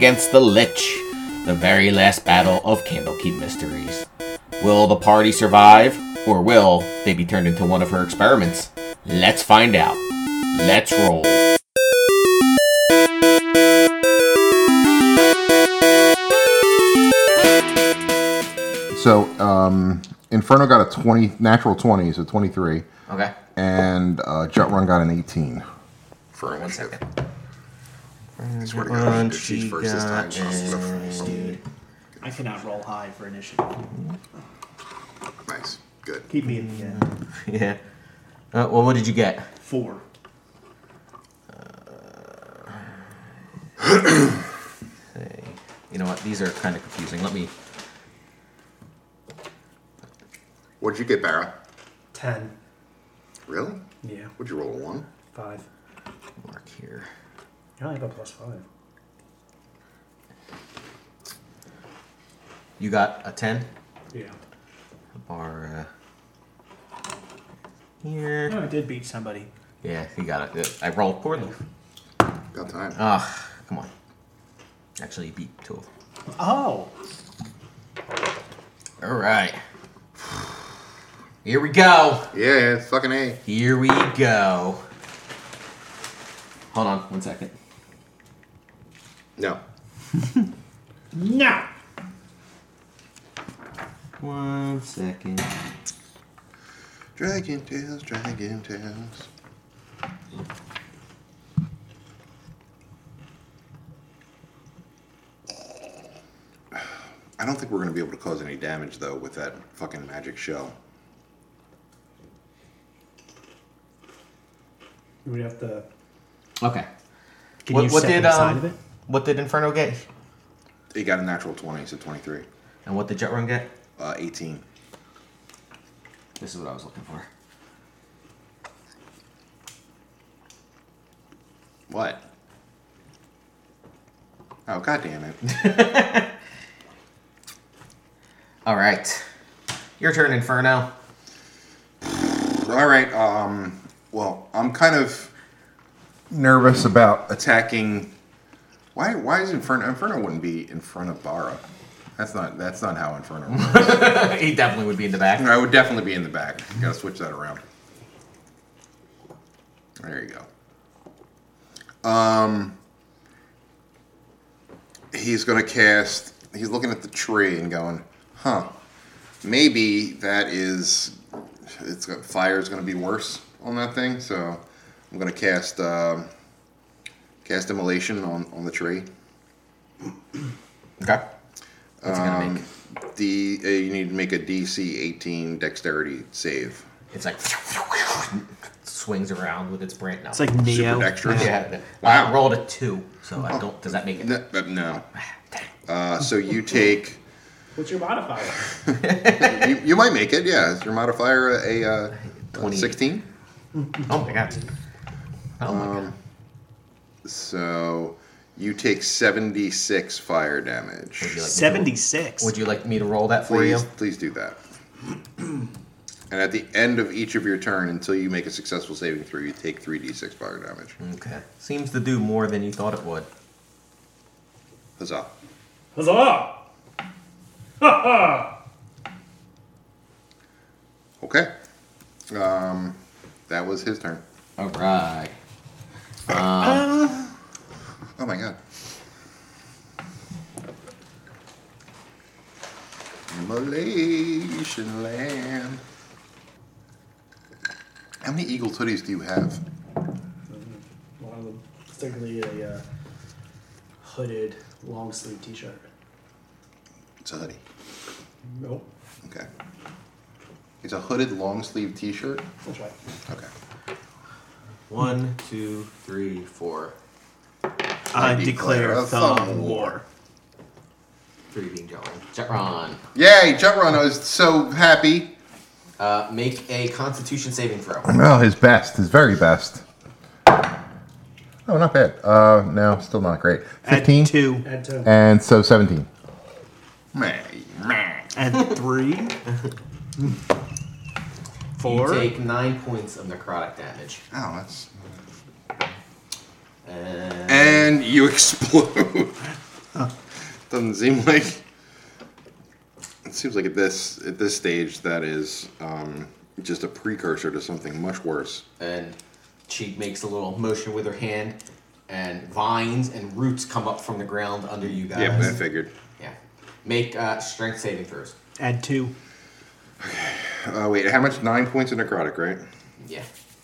against the Lich, the very last battle of Candlekeep Mysteries. Will the party survive, or will they be turned into one of her experiments? Let's find out. Let's roll. So, Inferno got a 20, natural 20, so 23. Okay. And Jutrun got an 18. For One second. I swear to God, if she's She first this time, she'll go first. I cannot roll high for initiative. Nice. Good. Keep me in the end. Yeah. Well, what did you get? 4. You know what? These are kind of confusing. Let me... What'd you get, Barra? 10. Really? Yeah. What'd you roll, a 1? 5. Mark here. I only have a +5. You got a 10? Yeah. Bar here. No, I did beat somebody. Yeah, you got it. I rolled poorly. Got time. Ah, come on. Actually, you beat 2 of them. Oh! All right. Here we go. Yeah, it's fucking A. Here we go. Hold on 1 second. No. No! 1 second. Dragon Tales, Dragon Tales. I don't think we're going to be able to cause any damage, though, with that fucking magic shell. You would have to... Okay. Can you step inside of it? What did Inferno get? He got a natural 20, so 23. And what did Jutrun get? 18. This is what I was looking for. What? Oh, God damn it. All right. Your turn, Inferno. All right, well, I'm kind of nervous about attacking. Why is Inferno wouldn't be in front of Barra. That's not how Inferno works. He definitely would be in the back. I would definitely be in the back. Gotta switch that around. There you go. He's gonna cast. He's looking at the tree and going, "Huh? Maybe that is. It's got fire is gonna be worse on that thing." So I'm gonna cast immolation on the tree. Okay. What's it gonna make? You need to make a DC 18 Dexterity save. It's like swings around with its branch. No. It's like Neo. Super dexterous. Yeah. Wow. I rolled a 2, so I don't. Does that make it? No. So you take. What's your modifier? you might make it. Yeah, is your modifier a 16? Oh my god. Oh my god. So you take 76 fire damage. Would you like 76. Would you like me to roll that for you? Please do that. And at the end of each of your turn, until you make a successful saving throw, you take 3d6 fire damage. Okay. Seems to do more than you thought it would. Huzzah. Huzzah! Ha ha! Okay. That was his turn. All right. Oh my god. Malaysian land. How many Eagle hoodies do you have? One of them. Particularly a hooded long sleeve t-shirt. It's a hoodie. Nope. Okay. It's a hooded long sleeve t-shirt? That's right. Okay. 1, 2, 3, 4. I declare a thumb war. 3 being Jutrun. Yay, Jutrun, I was so happy. Make a Constitution saving throw. Well, his very best. Oh, not bad. No, still not great. 15. Add 2. Add 2. And so 17. Add 3. 4. You take 9 points of necrotic damage. Oh, that's... And And you explode. Doesn't seem like. It seems like at this stage that is just a precursor to something much worse. And she makes a little motion with her hand, and vines and roots come up from the ground under you guys. Yeah, I figured. Yeah. Make strength saving throws. Add 2. Wait, how much? 9 points of necrotic, right? Yeah.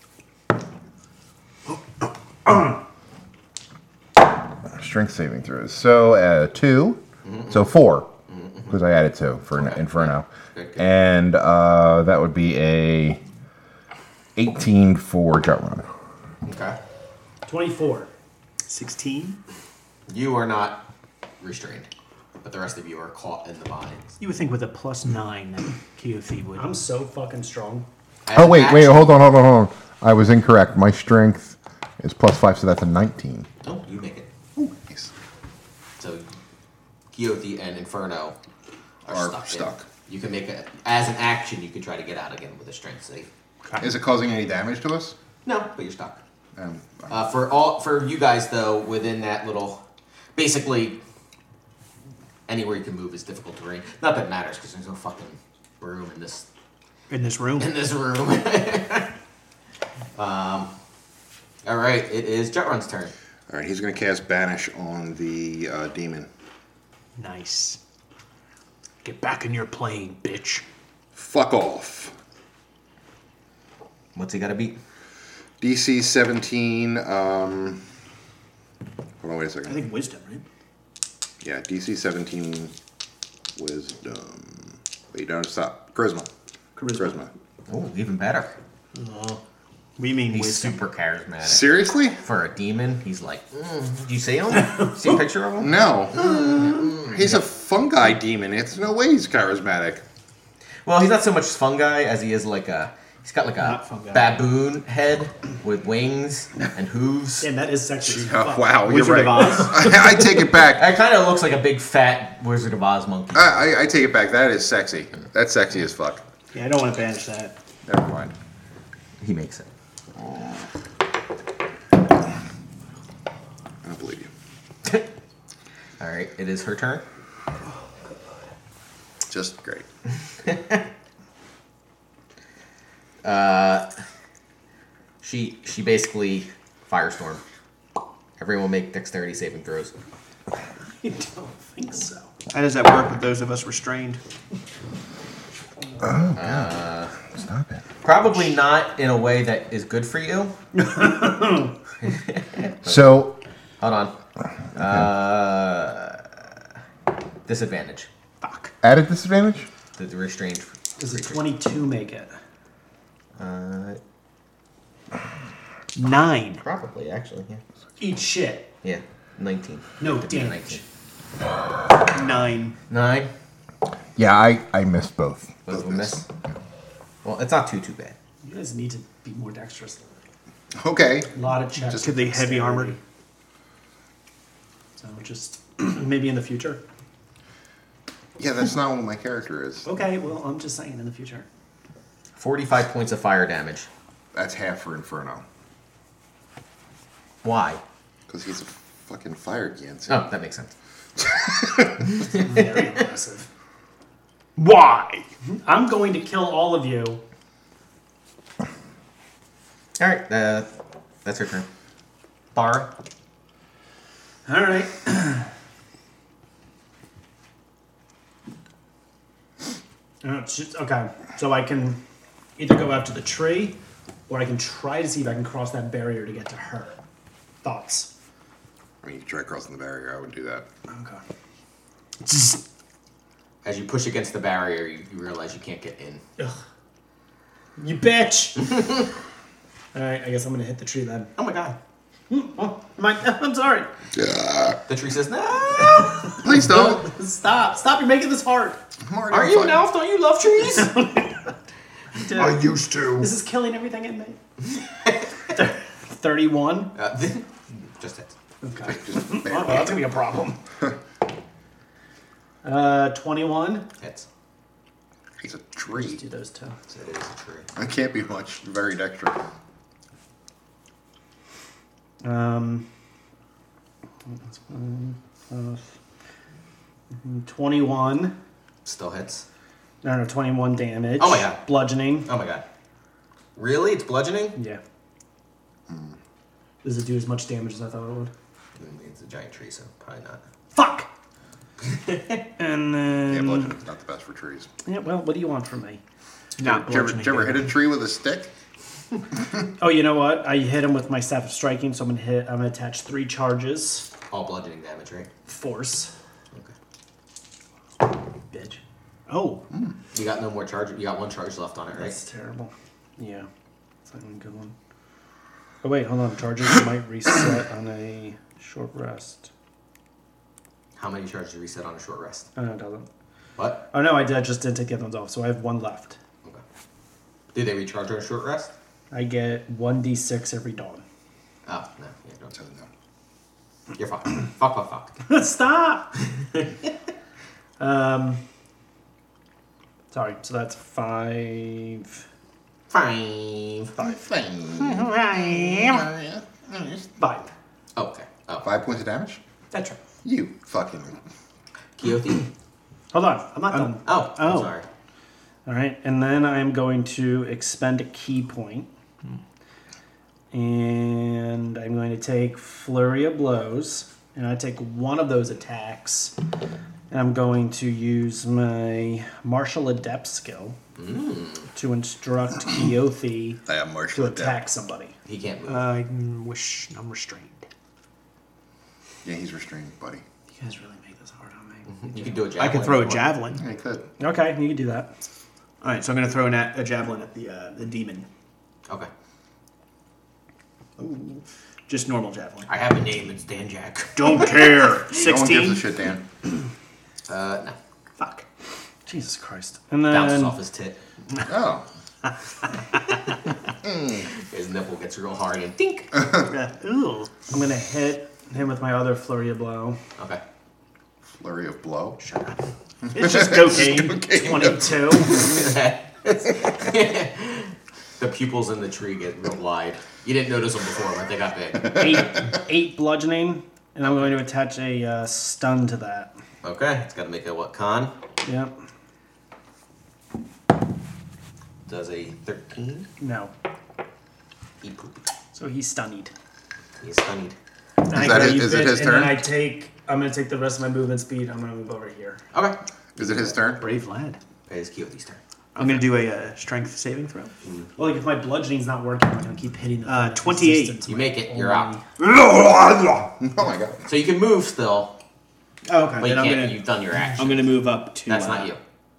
Strength saving throws. So 2. So 4. Because I added 2 for Inferno. Good. And that would be a 18 for Jet Run. Okay. 24. 16. You are not restrained, but the rest of you are caught in the vines. You would think with a +9 that Keothi would. I'm so fucking strong. Oh, wait, hold on. I was incorrect. My strength is +5, so that's a 19. Oh, you make it. Ooh, nice. So, Keothi and Inferno Are are stuck. You can make it as an action. You can try to get out again with a strength save. Is it causing any damage to us? No, but you're stuck. Um, For you guys though, within that little, basically, anywhere you can move is difficult terrain. Not that it matters because there's no fucking room in this room. All right, it is Jetrun's turn. all right, he's going to cast Banish on the demon. Nice. Get back in your plane, bitch. Fuck off. What's he got to beat? DC 17. Hold on, wait a I second. think wisdom, right? Yeah, DC 17 Wisdom. Wait, don't stop. Charisma. Charisma. Oh, even better. We mean He's wisdom. super charismatic. Seriously? For a demon, he's like, did you see him? See a picture of him? No. He's a fungi demon. It's no way he's charismatic. Well, he's not so much fungi as he is like he's got like a Not fungi. baboon head with wings and hooves. Damn, that is sexy. as Oh, fuck. wow, Wizard you're of right. Oz. I take it back. It kind of looks like a big fat Wizard of Oz monkey. I take it back. That is sexy. That's sexy as fuck. Yeah, I don't want to banish that. Never mind. He makes it. I don't believe you. All right, it is her turn. Just great. She basically firestorm. Everyone make dexterity saving throws. I don't think so. How does that work with those of us restrained? Stop it. Probably not in a way that is good for you. So, Hold on. Disadvantage. Fuck. added disadvantage? The restrained. Does a creature. 22 make it? 9. Probably, actually, yeah. Eat shit. Yeah, 19. No Could be a damage. 9. 9. Yeah, I missed both. Both of them miss. Well, it's not too bad. You guys need to be more dexterous. Okay. A lot of checks. Just Could they heavy dexterity. armored? So just maybe in the future. Yeah, that's not what my character is. Okay, well, I'm just saying in the future. 45 points of fire damage. That's half for Inferno. Why? Because he's a fucking fire Ganser. Oh, that makes sense. Very aggressive. Why? I'm going to kill all of you. All right, that's her turn. Bar. All right. Okay, so I can either go after the tree, or I can try to see if I can cross that barrier to get to her. Thoughts? I mean, you try crossing the barrier, I would do that. Okay. As you push against the barrier, you realize you can't get in. Ugh. You bitch! Alright, I guess I'm gonna hit the tree then. Oh my god. I'm sorry. The tree says, no! Please don't. Stop, you're making this hard. I'm already Are on you fire. an elf? Don't you love trees? Dude, I used to. this is killing everything in me. 31? Just hit. Okay. Just Oh, that's gonna be a problem. 21? Hits. He's a Just tree. do those two. So it is a tree. I can't be much. Very dexterous. That's 1 plus 21. Still hits. No, 21 damage. Oh my god. Bludgeoning. Oh my god. Really? It's bludgeoning? Yeah. Does it do as much damage as I thought it would? It's a giant tree, so probably not. Fuck! And then... Yeah, bludgeoning's not the best for trees. Yeah, well, what do you want from me? Not Did you bludgeoning. ever hit a tree with a stick? Oh, you know what? I hit him with my Staff of Striking, so I'm gonna attach 3 charges. All bludgeoning damage, right? Force. Okay. Bitch. Oh, You got no more charge. You got 1 charge left on it, right? That's terrible. Yeah. It's not even a good one. Oh, wait, hold on. Charges might reset on a short rest. How many charges do you reset on a short rest? Oh, no, it doesn't. What? Oh, no, I just didn't take the other ones off, so I have 1 left. Okay. Did they recharge on a short rest? I get 1d6 every dawn. Oh, no. Yeah, don't So, no. You're fucked. fuck. Stop! Sorry, so that's 5... 5. 5. Oh, okay. Oh. 5 points of damage? That's right. You fucking... Keothi? Hold on, I'm not done. Oh, I'm Oh. sorry. All right, and then I'm going to expend a key point. And I'm going to take Flurry of Blows. And I take one of those attacks. And I'm going to use my Martial Adept skill to instruct Keothi I have to martial attack somebody. He can't move. I wish I'm restrained. Yeah, he's restrained, buddy. You guys really make this hard on me. You could do a I javelin. can throw a if you want. javelin. Yeah, he could. Okay, you can do that. All right, so I'm going to throw a javelin at the demon. Okay. Just normal javelin. I have a name. It's Dan Jack. Don't care. No one gives 16. a shit, Dan. No. Fuck. Jesus Christ. And Bounces then off his tit. Oh. His nipple gets real hard and dink. Ooh. I'm going to hit him with my other Flurry of Blow. Okay. Flurry of blow. It's just cocaine. 22. The pupils in the tree get real wide. You didn't notice them before, but they got big. 8 bludgeoning, and I'm going to attach a stun to that. Okay. It's got to make a what? Con? Yep. Does a 13. No. He pooped. So he's stunned. He's stunned. Is it his and turn? then I'm going to take the rest of my movement speed. I'm going to move over here. Okay. Is it his turn? Brave lad. It is Keothi's turn. I'm going to do a strength saving throw. Well, like if my bludgeoning's not working, I'm going to keep hitting the thing. 28. Resistant to You my make it, you're only- out. Oh my god. So you can move still, Oh, okay. but you Then can't. You've done your action. I'm going to move up to... That's not you.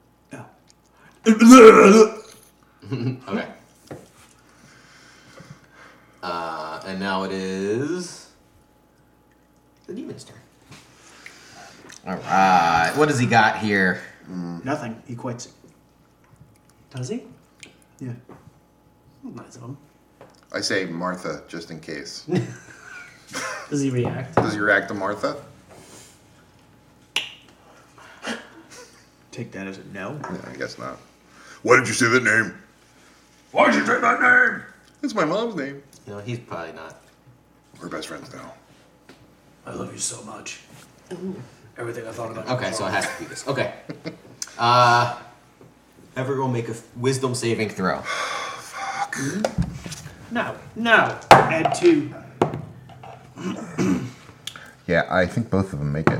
Oh. Okay. And now it is the demon's turn. All right. What does he got here? Nothing. He quits. Does he? Yeah. Nice of him. I say Martha, just in case. Does he react? Does he react to Martha? Take that as a no. No, I guess not. Why did you say that name? Why did you say that name? It's my mom's name. You know, he's probably not. We're best friends now. I love you so much. Everything I thought about. Okay, so it has to be this. Okay. Everyone make a wisdom saving throw. No. Add 2. Yeah, I think both of them make it.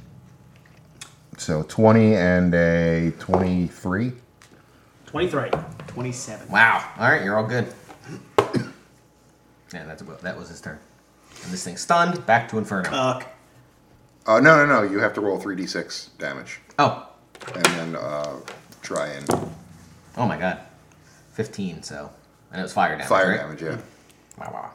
So 20 and a 23. 23. 27. Wow. All right, you're all good. Yeah, that was his turn. And this thing's stunned. Back to Inferno. Fuck. No. You have to roll 3d6 damage. Oh. And then try and... Oh my god. 15, so. And it was fire damage. Fire right? damage, yeah. Wow.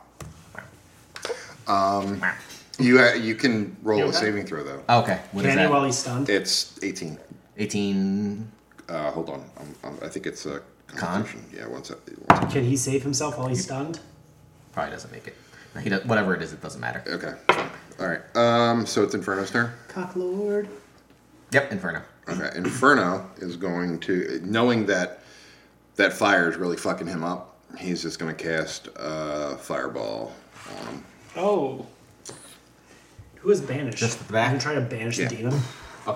You can roll You a okay? saving throw, though. Okay. What is Can he that? while he's stunned? It's 18. 18. Hold on. I think it's a... Con? Yeah, one sec. Can he save himself while he's stunned? Probably doesn't make it. He does, whatever it is, it doesn't matter. Okay. All right. So it's Inferno's turn? Cock lord. Yep, Inferno. Okay. Inferno is going to... Knowing that fire is really fucking him up, he's just going to cast Fireball on him. Oh. Who is banished? Just at the back? I'm trying to banish Yeah. the demon. Okay.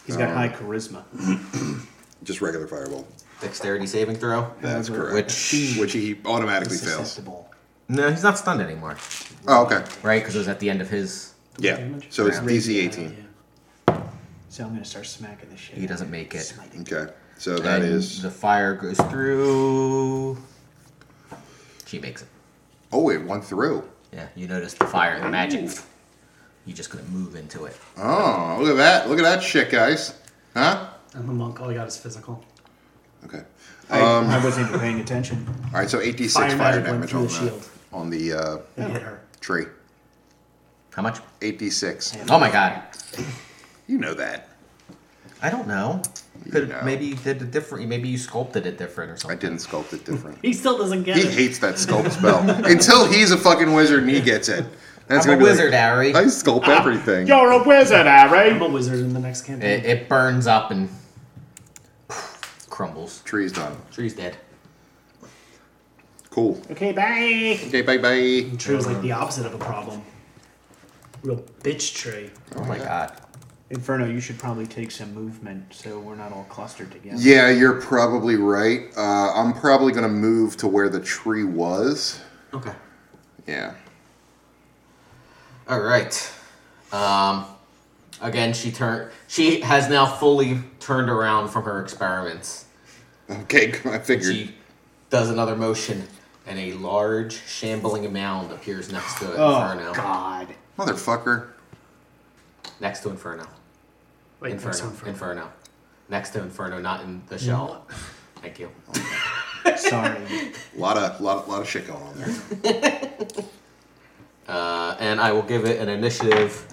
He's got high charisma. Just regular fireball. Dexterity saving throw. That's correct. Which he automatically fails. Susceptible. no, he's not stunned anymore, Oh, okay. right? Because it was at the end of his. Yeah. So it's DC 18. So I'm gonna start smacking the shit. He doesn't make it. Smiting. Okay. So that And is. the fire goes through. She makes it. Oh, it went through. Yeah, you notice the fire, the magic. You just couldn't move into it. Oh, look at that. Look at that shit, guys. Huh? I'm a monk. All I got is physical. Okay. I wasn't even paying attention. All right, so 8d6 Fire fire magic went damage through on the shield. on the It hit her. tree. How much? 8d6. Oh my god. You know that. I don't know. Could know. maybe you did it different. Maybe you sculpted it different or I something. didn't sculpt it different. He still doesn't get He it. hates that sculpt spell until he's a fucking wizard and he gets it. That's I'm a gonna be like, wizard, Harry. I sculpt everything. You're a wizard, Harry. I'm a wizard in the next campaign. It burns up and crumbles. Tree's done. Tree's dead. Cool. Okay, bye. Okay, bye bye. Tree was like the opposite of a problem. Real bitch tree. Oh my god. Inferno, you should probably take some movement so we're not all clustered together. Yeah, you're probably right. I'm probably gonna move to where the tree was. Okay. Yeah. All right. Again, she has now fully turned around from her experiments. Okay, I figured. She does another motion, and a large shambling mound appears next to Inferno. Oh, God. Motherfucker. Next to Inferno. Wait, Inferno. next one. Inferno. Next to Inferno, not in the shell. Thank you. Sorry. A lot of shit going on there. And I will give it an initiative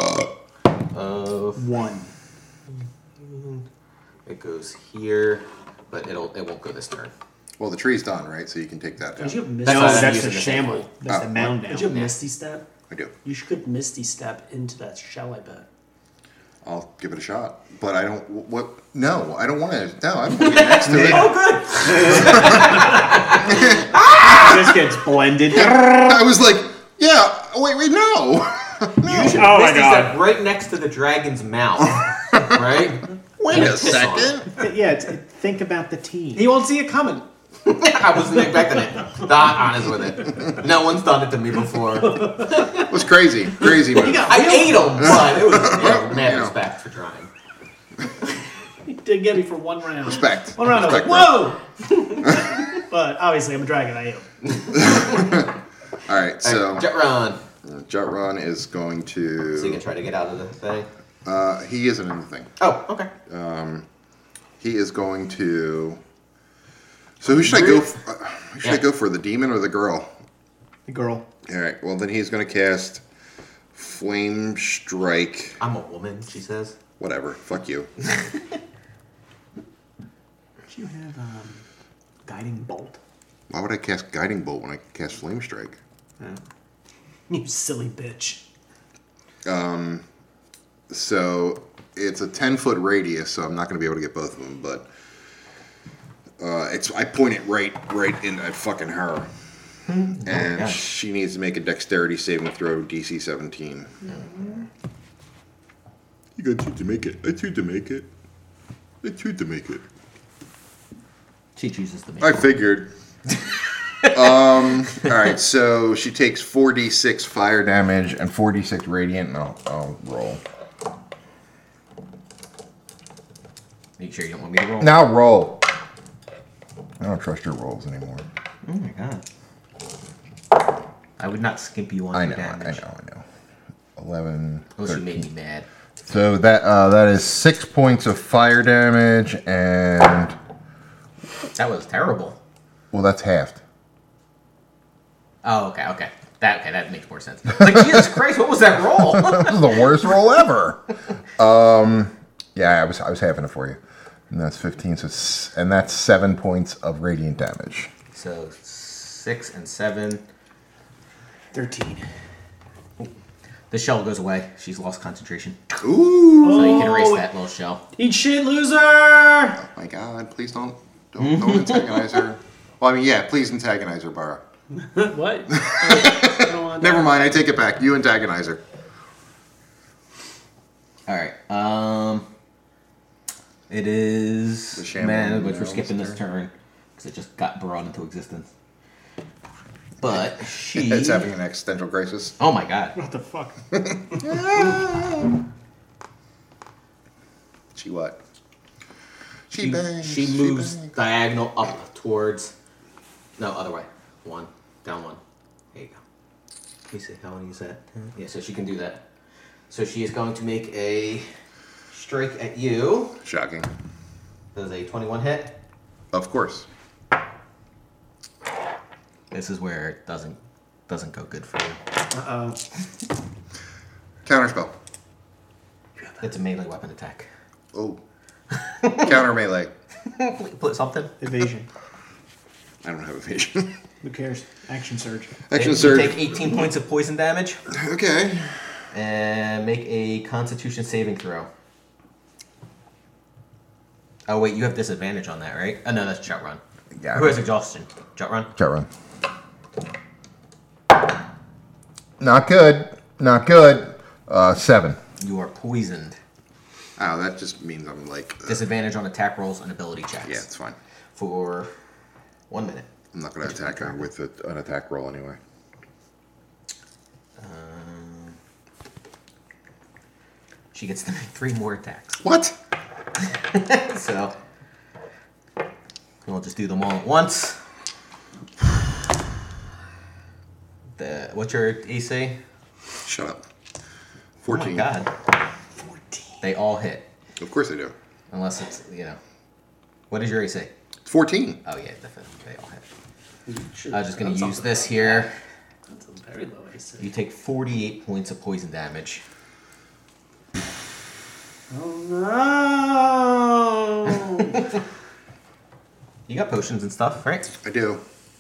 of 1. it goes here, but it won't go this turn. Well, the tree's done, right? So you can take that down. Did you have Misty That's No, why I'm that's using the the same shamble. one. That's the mound Did you now. have Misty Step? I do. You could Misty Step into that shell, I bet. I'll give it a shot. But I don't. What? No, I don't want to. No, I don't want to get next to it. This gets blended. I was like, yeah. Wait, no. Oh my Misty God. Step right next to the dragon's mouth. Right? Wait a Piss on second. Yeah, think about the team. He won't see it coming. I wasn't expecting it. Not honest with it. No one's done it to me before. It was crazy. Crazy move. I ate them, but it was mad respect for trying. He did get me for one round. Respect. One round, I was like, Respect, whoa! But obviously, I'm a dragon. I ate him. All right, so Jet run. Jutron is going to. So you can try to get out of the thing. He isn't in the thing. Oh, okay. He is going to. So who should I go? Who should I go for? The demon or the girl? The girl. All right. Well, then he's going to cast Flame Strike. I'm a woman, she says. Whatever. Fuck you. Don't you have guiding bolt? Why would I cast Guiding Bolt when I can cast Flame Strike? You silly bitch. So it's a 10-foot radius, so I'm not going to be able to get both of them. But I point it right in at fucking her, and God. she needs to make a Dexterity saving throw, DC 17. You got to make it. I choose to make it. I choose to make it. She chooses to make I figured. All right, so she takes 4d6 fire damage and 4d6 radiant, and I'll roll. Make sure you don't want me to roll. Now roll. I don't trust your rolls anymore. Oh my god. I would not skimp you on I your know. damage. 11, Unless you 13. made me mad. So that is 6 points of fire damage, and That was terrible. well, that's halved. Oh, okay. That makes more sense. Like, Jesus Christ, what was that roll? This is the worst roll ever. Yeah, I was having it for you, and that's 15. And that's 7 points of radiant damage. So 6 and 7. 13. The shell goes away. She's lost concentration. Ooh! So you can erase that little shell. Eat shit, loser! Oh my god, please don't antagonize her. Well, I mean, yeah, please antagonize her, Bara. What? I don't want Never mind, I take it back. You antagonize her. Alright. It is The Shaman man, which we're Realms skipping this turn because it just got brought into existence. But she. It's having an existential crisis. Oh my god. What the fuck? She what? She bangs, moves bangs. diagonal up towards. No, other way. One, down one. There you go. Let me see how many is that? Yeah, so she can do that. So she is going to make a strike at you. Shocking. Does a 21 hit? Of course. This is where it doesn't go good for you. Uh-oh. Counterspell. It's a melee weapon attack. Oh. Counter melee. Put something. Evasion. I don't have evasion. Who cares? Action surge. Action You surge. take 18 points of poison damage Okay. and make a Constitution saving throw. Oh wait, you have disadvantage on that, right? Oh no, that's Jut Run. Yeah. Who has exhaustion? Jut Run. Jet run. Not good. Not good. 7. You are poisoned. Oh, that just means I'm like. Disadvantage on attack rolls and ability checks. Yeah, it's fine. For 1 minute. I'm not going to attack her with an attack roll anyway. She gets to make 3 more attacks. What? So we'll just do them all at once. What's your AC? Shut up. Oh 14. my god. 14. They all hit. Of course they do. Unless it's, What is your AC? It's 14. Oh yeah, definitely. They all hit. I'm just going to use this here. That's a very low AC. You take 48 points of poison damage. Oh no! You got potions and stuff, right? I do.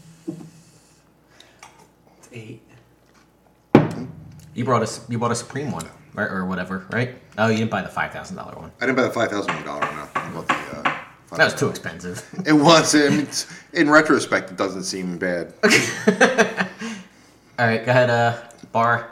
It's 8. You bought a Supreme one, right, or whatever, right? Oh, you didn't buy the $5,000 one. I didn't buy the $5,000 one. I bought the. That was too expensive. It was. I mean, in retrospect, it doesn't seem bad. All right, go ahead, Bar.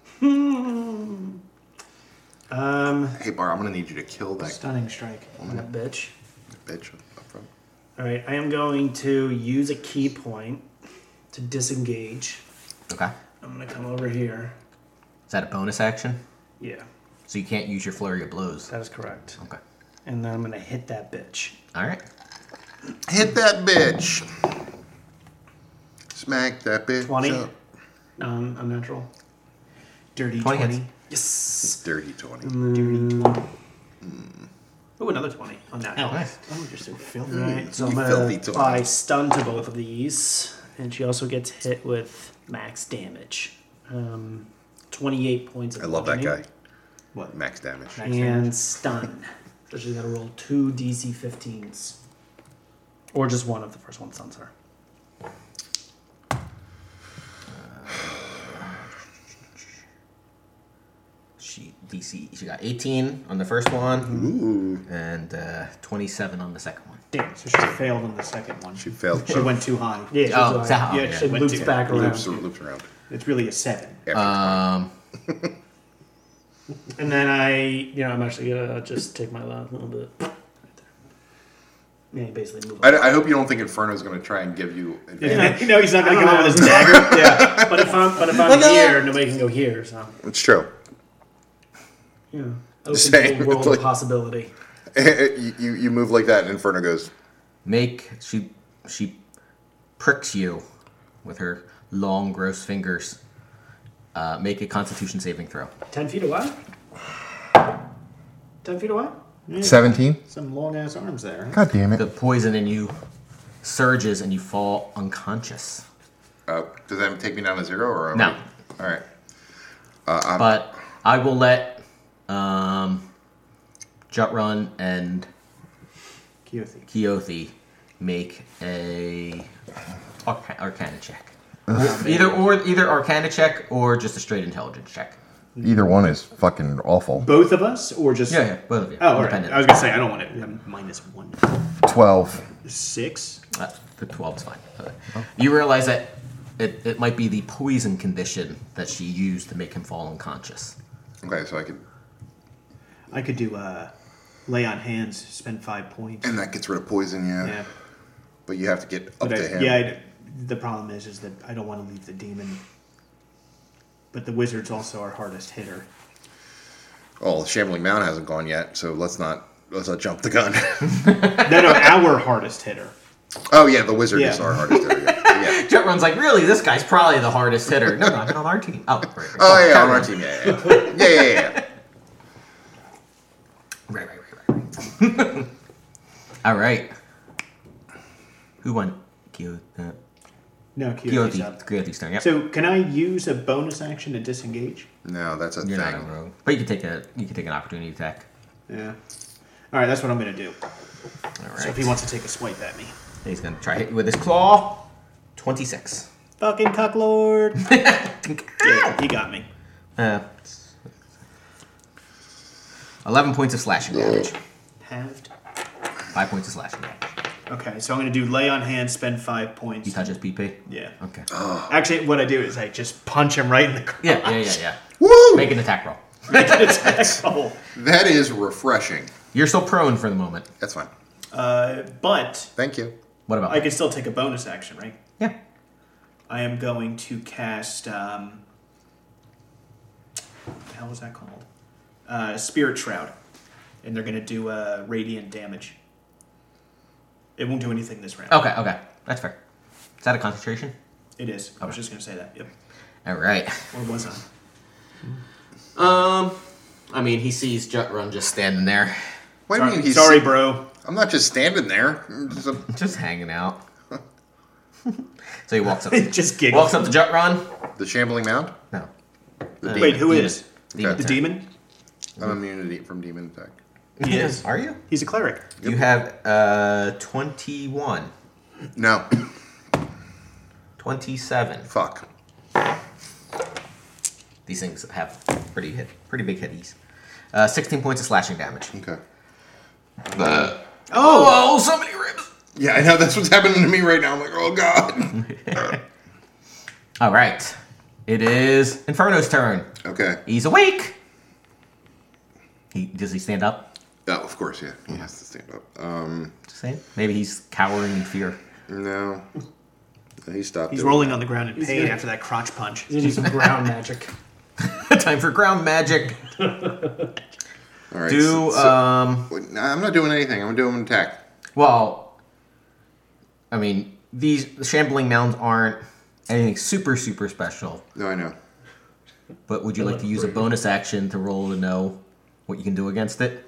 Hey, Bar, I'm gonna need you to kill that Stunning strike. That bitch. bitch up front. All right, I am going to use a key point to disengage. Okay. I'm gonna come over here. Is that a bonus action? Yeah, So you can't use your flurry of blows. that is correct. Okay. And then I'm gonna hit that bitch. All right. Hit that bitch. Smack that bitch 20. up. Unnatural. Dirty 20 20. hits. Yes. Dirty 20. Dirty 20. Oh, another 20. Unnatural. Oh, Nice. oh, you're so filthy. All right, so I'm You gonna filthy toy. apply stun to both of these, and she also gets hit with max damage. 28 points of I love that guy. bludgeoning What? Max damage. Max and stun. So she's got to roll 2 DC 15s, or just one if the first one stuns her. She got 18 on the first one, Ooh. and 27 on the second one. Damn, so she failed on the second one. She failed. She went too high. Yeah, she's Oh, like- so- yeah, yeah. she Went loops to- back around. Loops around. It's really a 7. After time. And then I'm actually gonna just take my last little bit. Right there. Yeah, basically move. I hope you don't think Inferno's going to try and give you advantage. No, he's not going to come over with his dagger. Yeah. But if I'm here, nobody can go here. So It's true. open Same. to a world Like- of possibility. you move like that, and Inferno goes. She pricks you with her long, gross fingers. Make a Constitution saving throw. 10 feet away. 10 feet away. 17. Some long ass arms there. God damn The it. poison in you surges and you fall unconscious. Does that take me down to 0 or? No. All right. But I will let Jut Run and Keothi. Keothi make a Arcana check. Either Arcana check or just a straight intelligence check. Either one is fucking awful. Both of us, or just? Yeah, both of you. Oh, all right. independent. I was gonna say I don't want it. -1. 12. 6. The 12 is fine. Okay. You realize that it might be the poison condition that she used to make him fall unconscious. Okay, so I could. I could do lay on hands, spend 5 points. And that gets rid of poison, yeah. Yeah. But you have to get up But to him. the problem is that I don't want to leave the demon. But the wizard's also our hardest hitter. Oh, the Shambling Mound hasn't gone yet, so let's not jump the gun. No, our hardest hitter. Oh yeah, the wizard is Yeah. our hardest hitter. Yeah. Jet Run's like, really? This guy's probably the hardest hitter. No, I'm on our team. Oh, right. Oh yeah, on our team. Yeah. Right. All right. Who won? No, Quixote's Quixote. up. Quixote's turn. Yep. So can I use a bonus action to disengage? No, that's a You're thing. not a rogue, but you can take an opportunity attack. Yeah. All right, that's what I'm going to do. All right. So if he wants to take a swipe at me. He's gonna try hit you with his claw. 26. Fucking cucklord. Yeah, he got me. 11 points of slashing damage. Halved. 5 points of slashing damage. Okay, so I'm going to do lay on hand, spend 5 points. You touch his PP. Yeah. Okay. Actually, what I do is I just punch him right in the crotch. Yeah. Woo! Make an attack roll. Oh. That is refreshing. You're still prone for the moment. That's fine. But Thank you. What about? I can still take a bonus action, right? Yeah. I am going to cast. What the hell was that called? Spirit Shroud, and they're going to do radiant damage. It won't do anything this round. Okay. That's fair. Is that a concentration? It is. I was just going to say that. Yep. All right. Or was I? I mean, he sees Jet Run just standing there, What do you mean he's Sorry, bro. I'm not just standing there. just hanging out. So he walks up. Just giggle. Walks up to Jet Run. The Shambling Mound? No. Wait, who Demon. is? Demon The turn. demon? I'm immune from demon attack. He is. Are you? He's a cleric. You have 21, No. 27. Fuck. These things have pretty big hitties. 16 points of slashing damage. Okay. Oh, so many ribs. Yeah, I know that's what's happening to me right now. I'm like, oh god. All right. It is Inferno's turn. Okay. He's awake. Does he stand up? Oh, of course, yeah. He has to stand up. Just saying. Maybe he's cowering in fear. No. He stopped. He's doing rolling that. on the ground in He's pain gonna- after that crotch punch. He's gonna do some ground magic. Time for ground magic. All right. Do I'm not doing anything. I'm doing an attack. well. I mean, the shambling mounds aren't anything super special. No, I know. But would you like to use a bonus action to roll to know what you can do against it?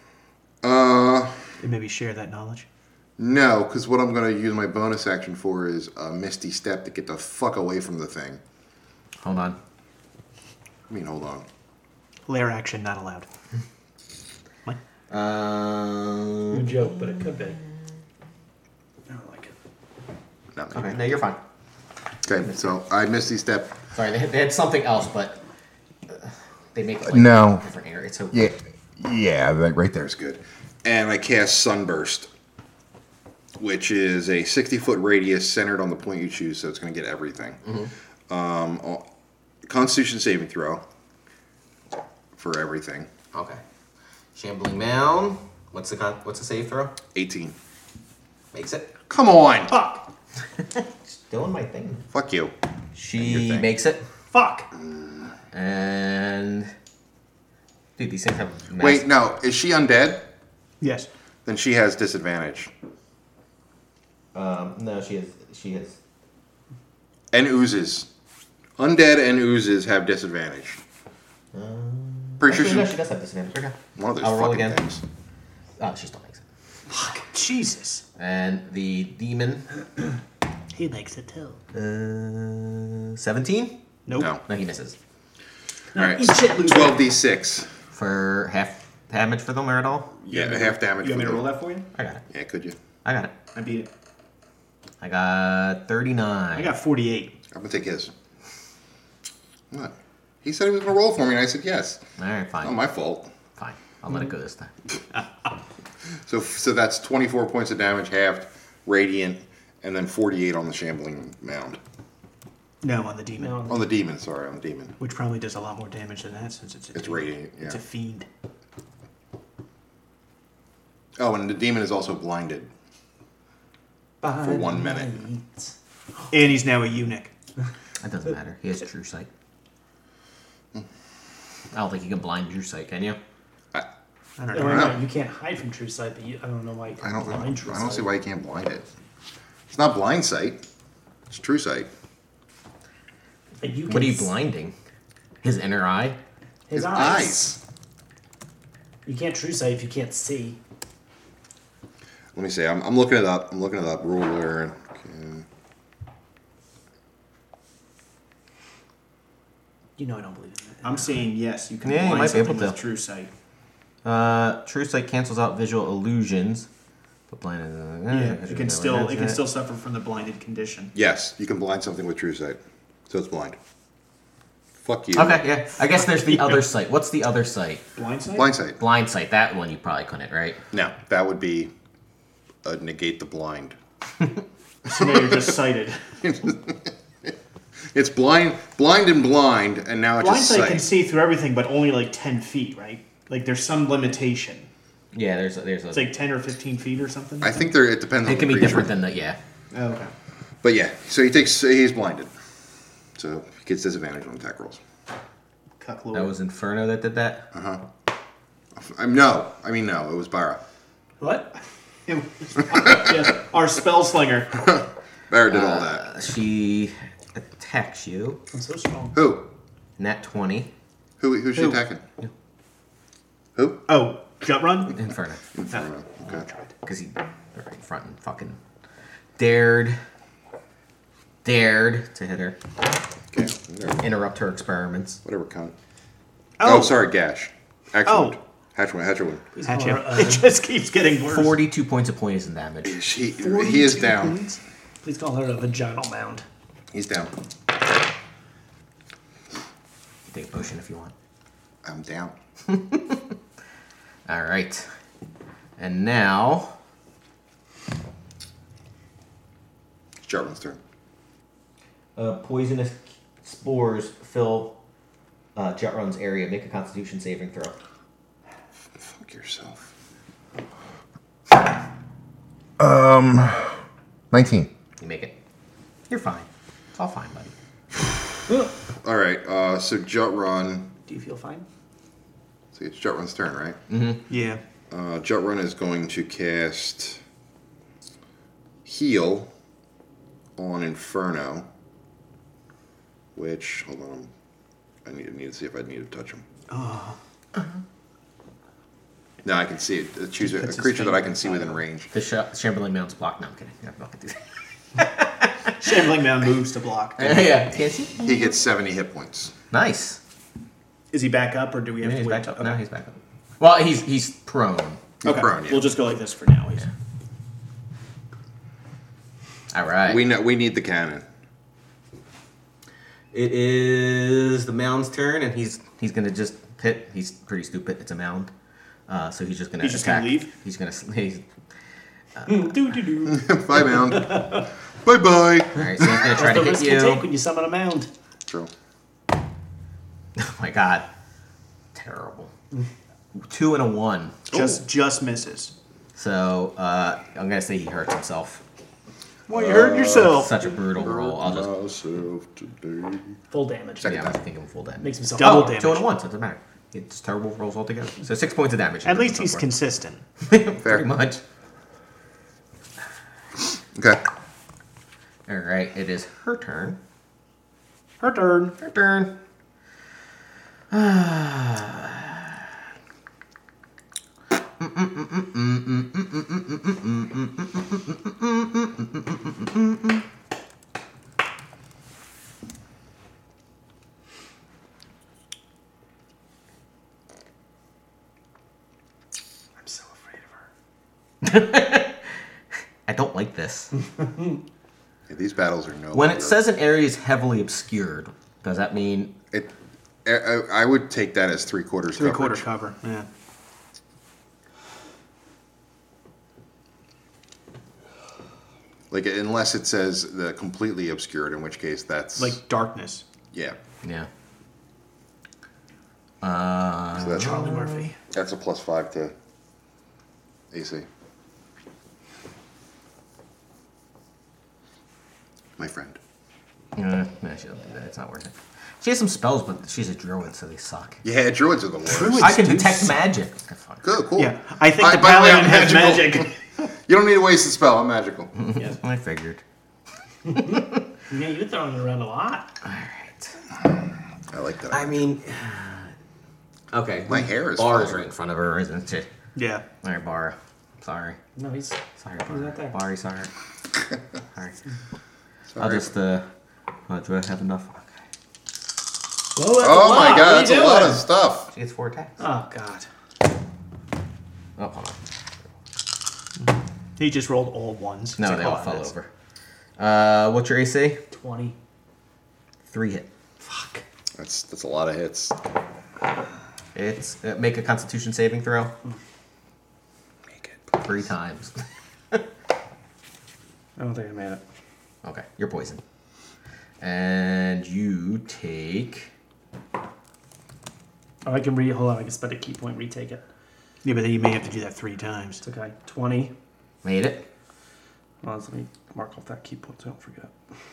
And maybe share that knowledge. No, because what I'm going to use my bonus action for is a Misty Step to get the fuck away from the thing. Hold on. I mean, hold on. Lair action not allowed. What? No joke, but it could be. I don't like it. Not maybe. Okay, no, you're fine. Okay, so I Misty Step. Sorry, they had something else, but they make it like No. different areas. So Yeah, that right there's There's good. And I cast Sunburst, which is a 60-foot radius centered on the point you choose, so it's going to get everything. Constitution saving throw for everything. okay. Shambling mound. What's the save throw? 18. Makes it. Come on! Fuck! Still in my thing. Fuck you. She thing. makes it, Fuck! and dude, these things have. Wait, no. Is she undead? Yes. Then she has disadvantage. No, she has. And oozes. Undead and oozes have disadvantage. Pretty sure Actually, no, she... she does have disadvantage. Okay. One of those I'll roll fucking again. things. Oh, she still makes it. Jesus. And the demon. He makes it too. 17. Nope. No. No, he misses. All right. Eat shit, loser. 12d6. For half damage for them or at all? Yeah, half damage. You want me for to roll the- that for you? I got it. Yeah, could you? I got it. I beat it. I got 39. I got 48. I'm going to take his. What? He said he was going to roll for me, and I said yes. All right, fine. Not my fault. Fine. I'll let it go this time. So that's 24 points of damage, halved, radiant, and then 48 on the shambling mound. No, on the demon. No. On the demon, sorry, on the demon. Which probably does a lot more damage than that since it's a It's demon. radiant, yeah. It's a fiend. Oh, and the demon is also blinded. For 1 minute. And he's now a eunuch. That doesn't matter. He has true sight. I don't think you can blind true sight, can you? I don't No, know. no, you can't hide from true sight, but I don't know why you I can't don't blind true I don't see sight. why you can't blind it. It's not blind sight. It's true sight. But you What are can you blinding? His inner eye? His eyes. You can't true sight if you can't see. Let me see. I'm looking it up. Ruler. Okay. You know I don't believe in that. I'm saying yes. You can Yeah, you blind might be able something to. with true sight. True sight cancels out visual illusions. But blinded. Yeah, it can still suffer from the blinded condition. Yes, you can blind something with true sight. So it's blind. Fuck you. Okay, yeah. I guess there's the other sight. What's the other sight? Blind sight? Blind sight. Blind sight. That one you probably couldn't, right? No, that would be negate the blind. So now you're just sighted. It's blind, and now it's Blind just sight sight. can see through everything, but only like 10 feet, right? Like there's some limitation. Yeah, there's It's like 10 or 15 feet or something. I think it depends on it can the be creature. different than the yeah. Oh, okay. But yeah, so he's blinded. So he gets disadvantage on attack rolls. Cuck lord. That was Inferno that did that. No, it was Bara. What? It was- yeah, our spell slinger. Bara did all that. She attacks you. I'm so strong. Who? Nat 20. Who's she Who? attacking? Who? Oh, jump run? Inferno. Inferno. Okay. Because he right in front and fucking dared to hit her. Okay. Whatever, Interrupt her experiments. whatever cunt. Oh. Oh, sorry, Gash. Actually, Hatchwood. Please Hatch call him. her, It just keeps getting worse. 42 points of poison damage. He 42 is down. points? Please call her a vaginal mound. He's down. Take a potion if you want. I'm down. All right. And now, It's Jarvan's turn. poisonous spores fill Jutrun's area. Make a Constitution saving throw. Fuck yourself. 19. You make it. You're fine. It's all fine, buddy. All right. So Jutrun. Do you feel fine? So it's Jutrun's turn, right? Yeah. Jutrun is going to cast Heal on Inferno. Which, hold on, I need to see if I need to touch him. No, I can see it. Choose a puts his creature that I finger can see on within fire. range. The Shambling Mound's blocked. No, I'm kidding. I'm not gonna do that. Shambling Mound moves to block. Yeah. Can't see? He gets 70 hit points. Nice. Is he back up or do we have Yeah, to he's wait? back up. Okay. No, he's back up. Well, he's prone. He's Okay. prone, yeah. We'll just go like this for now. He's- All right. We need the cannon. It is the mound's turn, and he's gonna just hit. He's pretty stupid. It's a mound, so he's just gonna He's just attack. gonna leave? He's gonna. He's, Do. Bye, Mound. Bye-bye. all right, so he's gonna try That's the to hit risk you take you. when you summon a mound. True. Oh my god, terrible. 2 and a 1. Just misses. So I'm gonna say he hurts himself. Well, you hurt yourself. Such a brutal roll. I'll just Myself today. Full damage. Second yeah, time. I'm thinking full damage. Makes himself Double Oh, damage. 2 and a 1, so it doesn't matter. It's terrible rolls altogether. So 6 points of damage. At least he's consistent. Pretty much. Okay. All right, it is her turn. Her turn. Her turn. I'm so afraid of her. I don't like this. Yeah, these battles are no When longer- it says an area is heavily obscured, does that mean It, I would take that as three-quarters coverage. Three-quarter cover. Yeah. Like, unless it says the completely obscured, in which case that's... Like darkness. yeah. yeah? So that's, Charlie Murphy. that's a +5 to AC. my friend. No, she don't do that. It's not worth it. She has some spells, but she's a druid, so they suck. Yeah, druids are the worst. I can detect magic. That's fine. Good, cool. Yeah, I think the by the way, paladin I'm has magical. magic. You don't need to waste a spell. I'm magical. Yes. I figured. Yeah, you're throwing it around a lot. All right. I like that. I mean, okay. My hair is Bar is fine. right in front of her, isn't it? Yeah. All right, Bar. Sorry. No, he's Sorry, Bar. not there. Barry, sorry. Sorry. I'll just, do I have enough? Okay. Whoa, that's a Oh lot. my What god, are that's you a lot doing? of stuff. She gets 4 attacks. Oh god. Oh, hold on. He just rolled all ones. No, It's they like, all oh, fell that's- over. What's your AC? 20. 3 hit. Fuck. That's a lot of hits. It's make a Constitution saving throw Make it. 3 times. I don't think I made it. Okay, you're poisoned, and you take. Oh, I can hold on. I can spend a key point, retake it. Yeah, but then you may have to do that 3 times. It's okay. 20. Made it. Well, let me mark off that key point so I don't forget.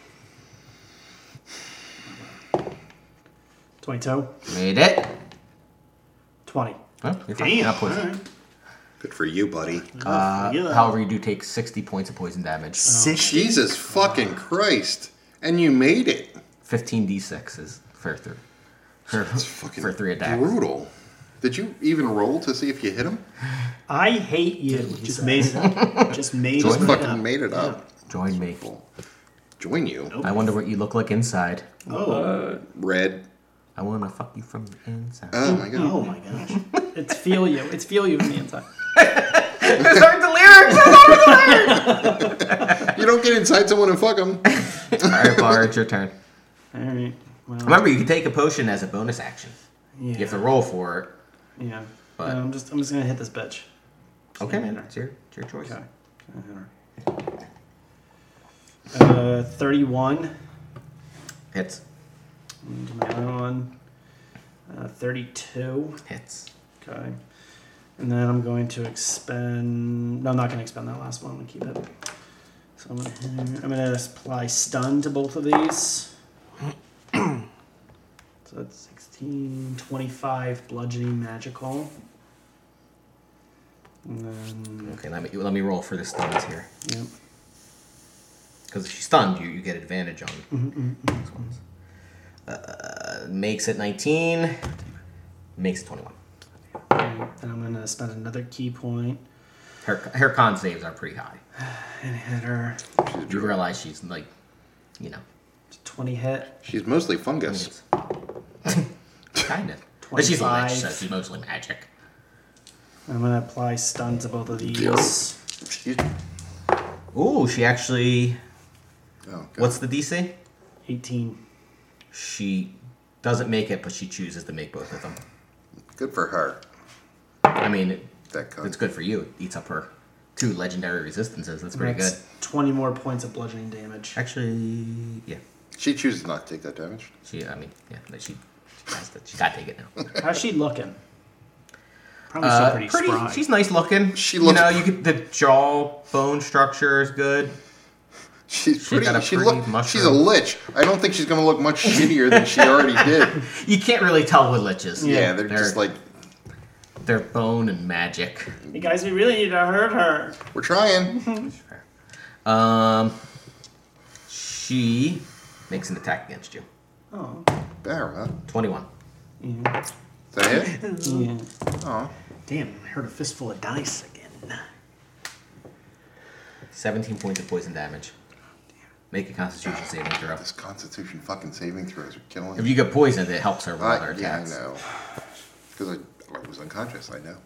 22. Made it. 20. Well, you're fine. Damn. You're not poisoned. Alright. Good for you, buddy. Yeah. However, you do take 60 points of poison damage. Jesus fucking Christ. And you made it. 15d6 is for 3. It's fucking For 3 attacks. brutal. Did you even roll to see if you hit him? I hate you. Just made it up. Just made Just it fucking up. made it up. Join me. Join you. Nope. I wonder what you look like inside. Oh. Red. I want to fuck you from the inside. Oh my god. Oh my gosh. It's feel you. It's feel you from the inside. Those aren't the lyrics! You don't get inside someone and fuck them. Alright, Bar, it's your turn. All right. Well, Remember, you can take a potion as a bonus action. yeah. You have to roll for it. Yeah. But- I'm just gonna hit this bitch. Okay, man. man. It's your choice. Okay. Can I hit her? 31. Hits. Into my other one. 32. Hits. Okay. And then I'm going to expend. No, I'm not going to expend that last one. I'm going to keep it. So I'm going to apply stun to both of these. So that's 16, 25 bludgeoning magical. And then. Okay, let me roll for the stuns here. Yep. Because if she's stunned, you get advantage on these ones. Makes it 19. Makes it 21. And I'm going to spend another key point Her con saves are pretty high. and hit her. You realize she's like, you know, 20 hit. She's mostly fungus. kind of. But she's a 25. lich, so she's mostly magic. I'm going to apply stun to both of these. She's, Ooh, she actually. oh, God. What's the DC? 18. She doesn't make it, but she chooses to make both of them. Good for her. I mean, That cunt. it's good for you. It eats up her 2 legendary resistances. That's pretty That's good. 20 more points of bludgeoning damage. Actually, yeah. She chooses not to take that damage. She has to. She gotta take it now. How's she looking? Probably still pretty spry. She's nice looking. She looks- You know, you get the jaw bone structure is good. She's pretty. got a She pretty look. mushroom. She's a lich. I don't think she's gonna look much shittier than she already did. You can't really tell with liches. Yeah, they're just like, they're bone and magic. Hey guys, we really need to hurt her. we're trying. She makes an attack against you. Oh. There, huh? 21. Yeah. Is that it? Yeah. Oh. Damn, I heard a fistful of dice again. 17 points of poison damage. Make a Constitution saving throw. This Constitution fucking saving throws are killing If me. you get poisoned, it helps her with other Yeah, I attacks. know. Because I was unconscious. I know.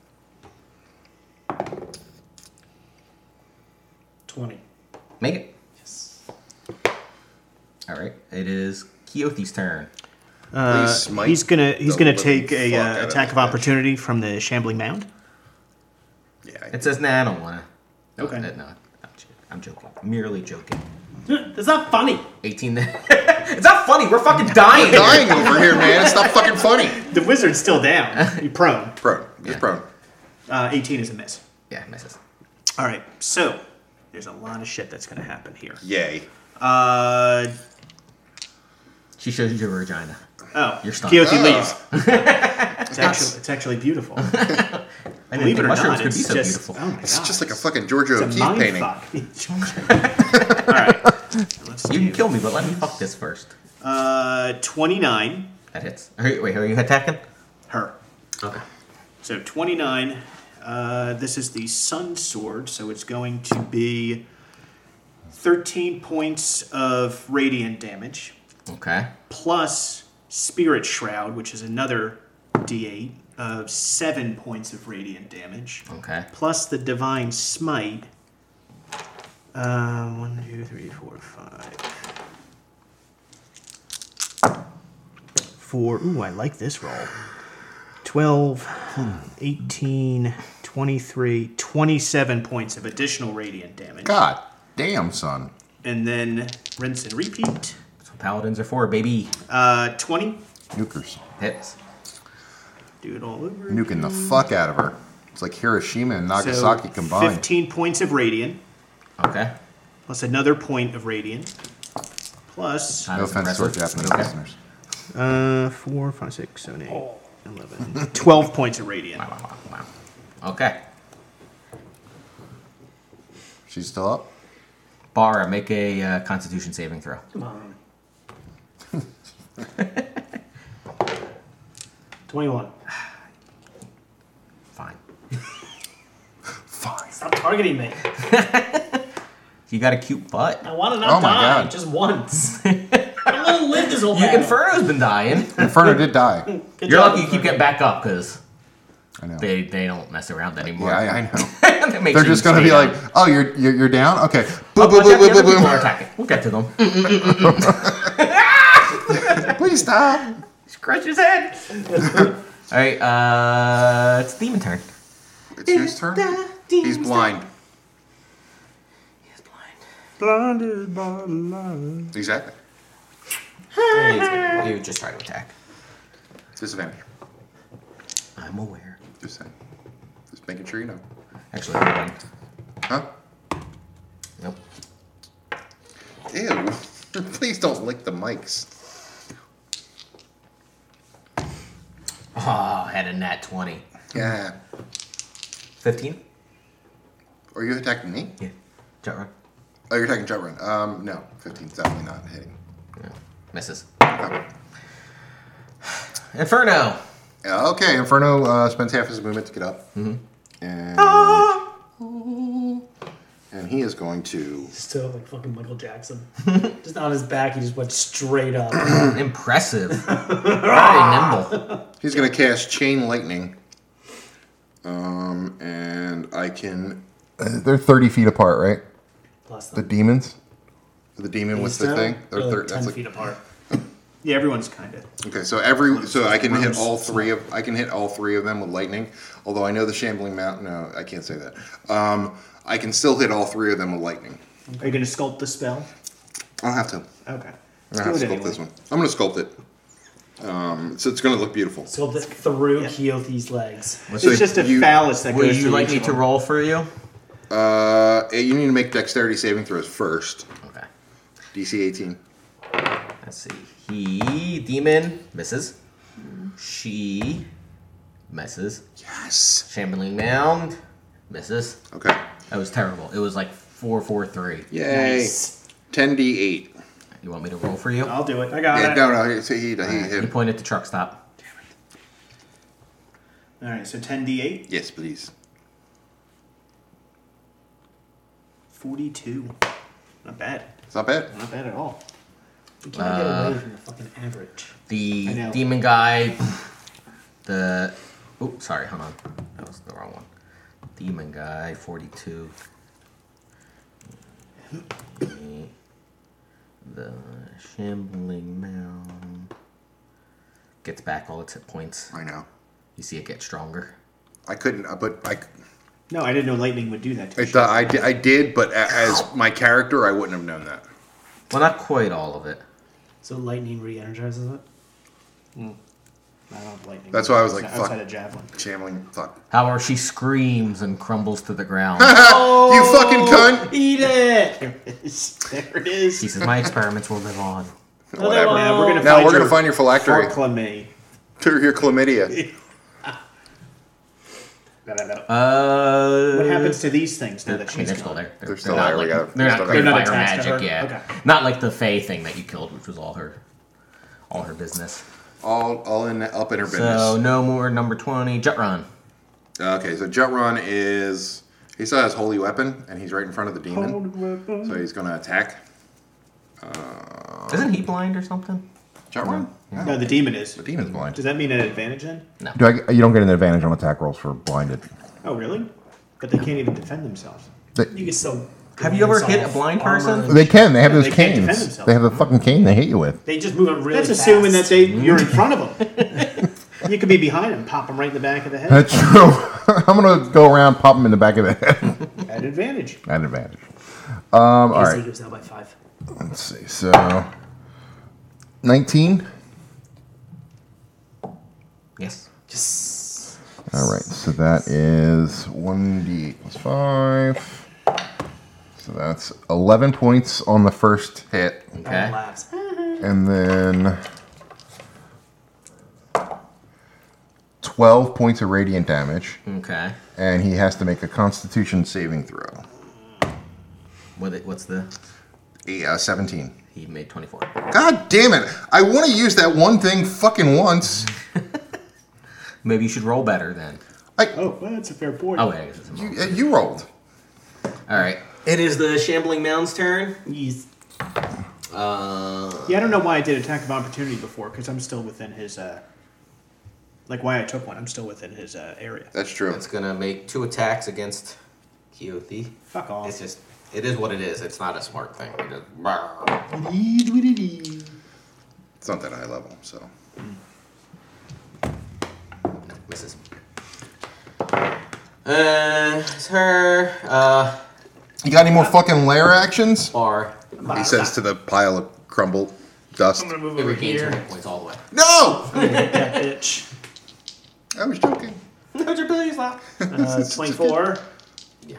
20. Make it. Yes. All right. It is Keothi's turn. Please smite He's gonna the take living fuck out a of attack this of bitch. opportunity from the shambling mound. Yeah. It says, nah, I don't want to. Okay. No, I'm joking. Merely joking. That's not funny. 18. It's not funny. We're fucking dying. dying over here, man. It's not fucking funny. The wizard's still down. You're prone. Prone. He's Yeah. prone. 18 is a miss. Yeah, misses. All right, so there's a lot of shit that's gonna happen here. Yay. She shows you her vagina. Oh, You're stunned. Keothi Ah. leaves. It's actually beautiful. I didn't Believe think it or mushrooms not, could be it's so just beautiful. oh my It's God. just like a fucking Georgia It's a O'Keeffe mind painting. fuck. All right, let's You can do kill me, but let me fuck this first. 29. That hits. Wait, are you attacking? Her. Okay. So 29. This is the Sun Sword, so it's going to be 13 points of radiant damage, Okay. plus Spirit Shroud, which is another d8 of 7 points of radiant damage, Okay. plus the Divine Smite. 1, 2, 3, 4, 5. 4. Ooh, I like this roll. 12, 18, 23, 27 points of additional radiant damage. God damn, son. And then rinse and repeat. That's what paladins are for, baby. 20. Nukers. Hits. Do it all over. Nuking the fuck out of her. It's like Hiroshima and So, Nagasaki combined. 15 points of radiant, Okay. plus another point of radiant, plus Not No as offense to our impressive. Japanese Okay. listeners. 4, 5, 6, 7, 8, 11, 12 points of radiant. Wow. Okay. She's still up? Bara, make a Constitution saving throw. Come on. 21. Fine. Fine. Stop targeting me. You got a cute butt. I want to Oh not my die God. just once. I'm gonna live this whole You battle. Inferno's been dying. Inferno did die. Good You're job, lucky you keep getting back up because I know. they don't mess around anymore. Yeah, I know. That makes They're you just gonna stay be down. like, oh, you're down? Okay. Oh, Boom, boom, watch out, boom, the boom, other people are boom, attacking. We'll get to them. boom. Please stop. Scratch his head. All right, it's demon turn. It's whose turn? He's blind. He's blind. Blinded by light. Exactly. You just try to attack. Disadvantage. I'm aware. Just saying. Just making sure you know. Actually, hold on. Huh? Nope. Ew. Please don't lick the mics. Oh, had a nat 20. Yeah. 15? Are you attacking me? Yeah. Jet run. Oh, you're attacking Jet Run. No. 15's definitely not hitting. Yeah. Misses. Oh. Inferno. Yeah, okay, Inferno spends half his movement to get up. Mm-hmm. And he is going to... Still like fucking Michael Jackson. Just on his back, he just went straight up. Impressive. Very nimble. He's going to cast Chain Lightning. And I can... They're 30 feet apart, right? Plus The them. demons? The demon with the Still, thing? they're like 10 that's like, feet apart. Yeah, everyone's kind of. okay, so I can hit all three of them with lightning. Although I know the Shambling Mountain. No, I can't say that. I can still hit all three of them with lightning. Are you going to sculpt the spell? I don't have to. Okay. I have to sculpt this one. I'm going to sculpt it. So it's going to look beautiful. Sculpt it through Keothi's legs. So It's just a phallus that Would goes you through like each me of to them. roll for you? You need to make dexterity saving throws first. Okay. DC 18. Let's see. He, demon, misses. She, misses. Yes. Shambling Mound, misses. Okay. That was terrible. It was like 4-4-3. Yay. Nice. 10d8. You want me to roll for you? I'll do it. I got Yeah, it. no, he He hit. pointed to truck stop. All right, so 10d8. Yes, please. 42. Not bad. It's not bad. Not bad at all. You can't get away from the fucking average. I The know. demon guy, oh, sorry, hold on. That was the wrong one. Demon guy, 42. The shambling mound gets back all its hit points. I know. You see it get stronger. I couldn't, but No, I didn't know lightning would do that to you. I did, but as my character, I wouldn't have known that. Well, not quite all of it. So lightning re-energizes it. I don't have lightning. That's why I was like, outside fuck. of javelin. Shambling. Fuck. However, she screams and crumbles to the ground. You fucking cunt. Eat it! There it is. There it is. She says, "My experiments will live on." Whatever. Now we're gonna Now find we're gonna your find your phylactery. Farclame. Your chlamydia. What happens to these things now that I mean, she's they're still gone? there. They're still not there. Like, We gotta- they're not they're great not fire attached to magic. her? Yeah, Okay. not like the Fae thing that you killed, which was all her business. All up in her business. So no more number 20. Jut run. Okay, so Jut Run is... He still has Holy Weapon, and he's right in front of the demon. So he's going to attack. Isn't he blind or something? Jut Run? No, the demon is. The demon's blind. Does that mean an advantage then? You don't get an advantage on attack rolls for blinded. Oh, really? But they can't even defend themselves. You can still. Have you ever hit a blind person? They can. They have Yeah, those they can't defend canes. themselves. They have the fucking cane they hit you with. They just move it really That's fast. assuming that you're in front of them. You could be behind him, pop him right in the back of the head. That's true. I'm gonna go around, pop them in the back of the head. At advantage. At advantage. All AC right. goes down by 5. Let's see. So 19. Yes. Just. All right. So that is 1d8 plus 5. So that's 11 points on the first hit, Okay. Laughs. and then 12 points of radiant damage. Okay. And he has to make a Constitution saving throw. What's the? 17. He made 24. God damn it! I want to use that one thing fucking once. Maybe you should roll better then. Oh, well, that's a fair point. Oh wait, I guess it's a roll. You rolled. All right. It is the Shambling Mound's turn. Yes. Yeah, I don't know why I did attack of opportunity before, because I'm still within his, like why I took one, I'm still within his area. That's true. It's gonna make 2 attacks against Keothi. Fuck off. It's just, it is what it is. It's not a smart thing. It just, It's not that high level, so. no, misses. It's her. You got any more fucking lair actions? Bar. He says to the pile of crumbled dust. I'm gonna move It over regains her here. hit points all the way. No! That bitch. I was joking. No, your abilities left. 24. Yeah.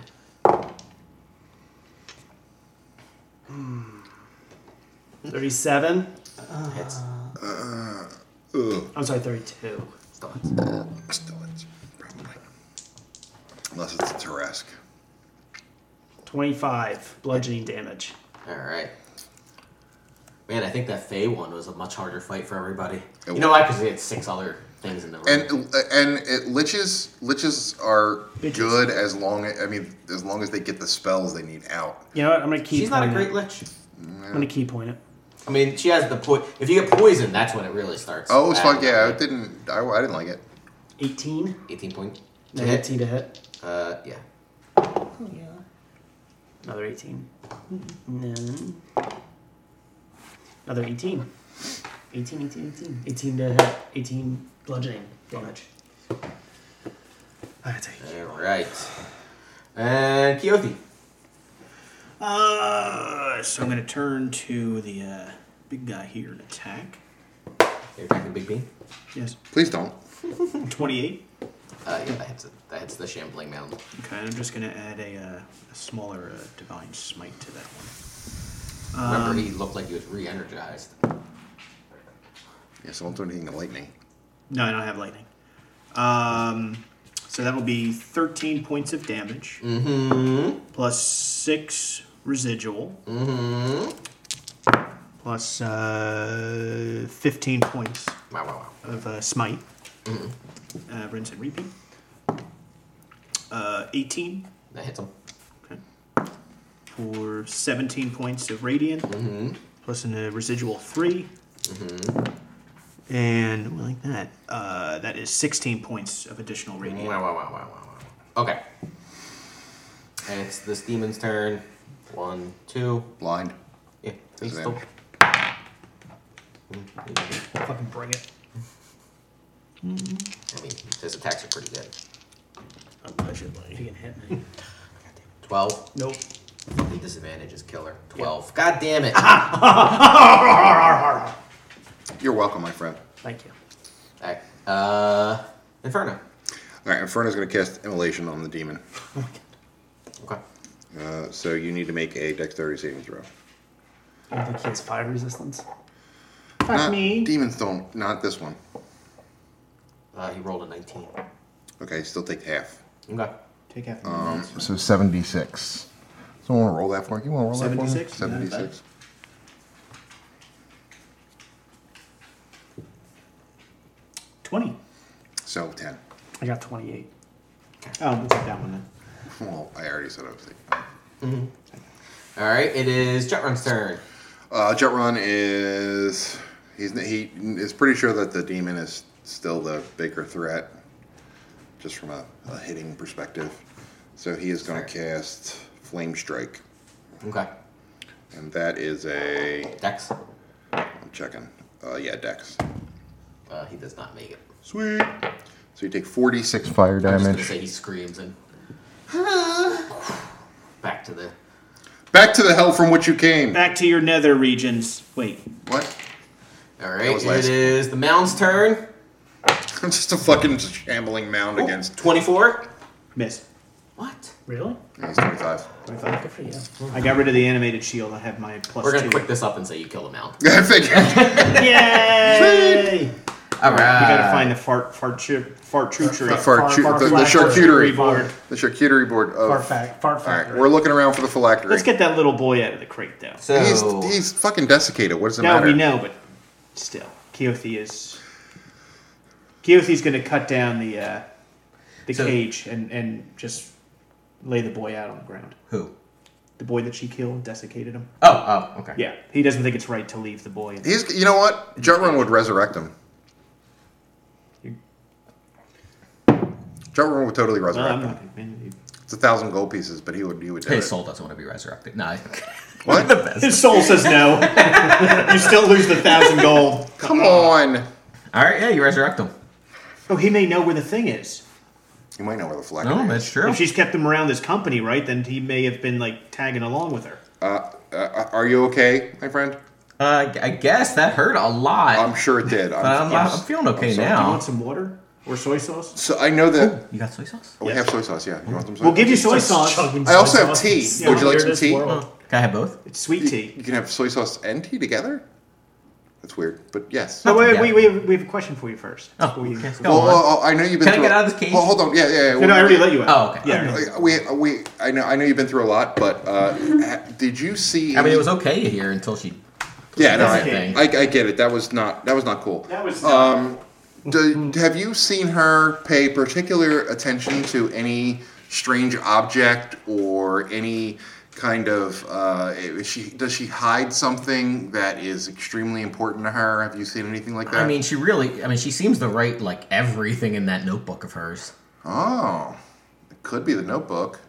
37. Hits. I'm sorry, 32. Still hits. Still, it's probably. Unless it's a Tarrasque. 25 bludgeoning damage. All right. Man, I think that Fae one was a much harder fight for everybody. It You know why? Because we had 6 other things in the room. And liches are Bitches. good as long as they get the spells they need out. You know what? I'm gonna keep. She's not a point great it. lich. I'm gonna key point it. I mean, she has the if you get poison, that's when it really starts. Oh, it's fun. bad. Yeah, I didn't like it. 18. 18 point. No, To hit. 18 to hit. Yeah. Another 18. And then another 18. 18. 18 to hit. 18 bludgeoning damage. I take it. All right. And Keothi. So I'm going to turn to the big guy here and attack. You're attacking Big Bean. Yes. Please don't. 28. Yeah, that hits it. That hits the Shambling Mound. Okay, I'm just going to add a smaller Divine Smite to that one. Remember, he looked like he was re-energized. Yeah, so don't do anything to lightning. No, I don't have lightning. So that will be 13 points of damage. Mm-hmm. Plus 6 residual. Mm-hmm. Plus 15 points Wow. of smite. Rinse and repeat. 18 That hits him. for 17 points of radiant. Mm-hmm. Plus a residual 3. And like that. That is 16 points of additional radiant. Wow. Okay. And it's this demon's turn. 1, 2. Blind. Yeah. He's still. Advantage. Fucking bring it. I mean, his attacks are pretty good. Allegedly. If you can hit me. 12. Nope. The disadvantage is killer. 12. God damn it. You're welcome, my friend. Thank you. Alright. Inferno. All right, Inferno's going to cast Immolation on the demon. Okay. So you need to make a Dexterity saving throw. I don't think he has fire resistance. Fuck Not, me. Demons don't. Not this one. He rolled a 19. Okay, still take half. Okay. Take half of So 76. Someone want to roll that for me? You want to roll that for me? 76? 76. $20. So 10. I got 28. Oh, we'll take that one then. Well, I already said I was taking. All right. It is Jetrun's turn. Jetrun is he is pretty sure that the demon is still the bigger threat, just from a hitting perspective. So he is going to cast Flame Strike, Okay. and that is a. Dex. I'm checking. Yeah, Dex. He does not make it. Sweet. So you take 46 fire I'm just gonna damage. say he screams and back to the. Back to the hell from which you came. Back to your nether regions. Wait. What? All That right. was It last. is the mound's turn. Just a fucking shambling mound against. 24. Miss. What? Really? Yeah, he's 25. Good for you. I got rid of the animated shield. I have my plus We're gonna 2. quick this up and say you kill the mound. I figured. Yay! All right. We gotta find the charcuterie. The charcuterie board. The charcuterie board Fart of. fact. All right, we're looking around for the phylactery. Let's get that little boy out of the crate, though. So He's fucking desiccated. What does it No, matter? we know, but still, Keothe's gonna cut down the So- cage and just lay the boy out on the ground. who? The boy that she killed, desiccated him. Oh. Okay. Yeah, he doesn't think it's right to leave the boy. He's. You know what? Jetrun would resurrect him. Jetrun would totally No, resurrect I'm him. not. Man, It's 1,000 gold pieces, but he would do His it. soul doesn't want to be resurrected. No. What? his soul says no. You still lose the 1,000 gold. Come on. All right. Yeah, you resurrect him. Oh, he may know where the thing is. You might know where the phylactery No, is. that's true. If she's kept him around this company, right, then he may have been like tagging along with her. Are you okay, my friend? I guess that hurt a lot. I'm sure it did. but I'm feeling okay sorry. Do you now. want some water or soy sauce? So I know that You got soy sauce? we have soy sauce. Yeah, you want some soy? We'll give you soy sauce. I also have tea. Yeah, Would you like some weirdest tea? world. Can I have both? It's sweet tea. You can have soy sauce and tea together. That's weird, but yes. Oh, wait, Yeah. we have a question for you first. Oh, Before you- okay. Well, Go on. well, I know you've been. Can I through get out of this cage? Well, hold on. Yeah. No, I already let you out. Oh, okay. Yeah. I know you've been through a lot, but did you see? I mean, it was okay here until she. Yeah, no, That's okay. I get it. That was not cool. That was. Have you seen her pay particular attention to any strange object or any kind of? Does she hide something that is extremely important to her? Have you seen anything like that? I mean, she seems to write like everything in that notebook of hers. oh, it could be the Notebook.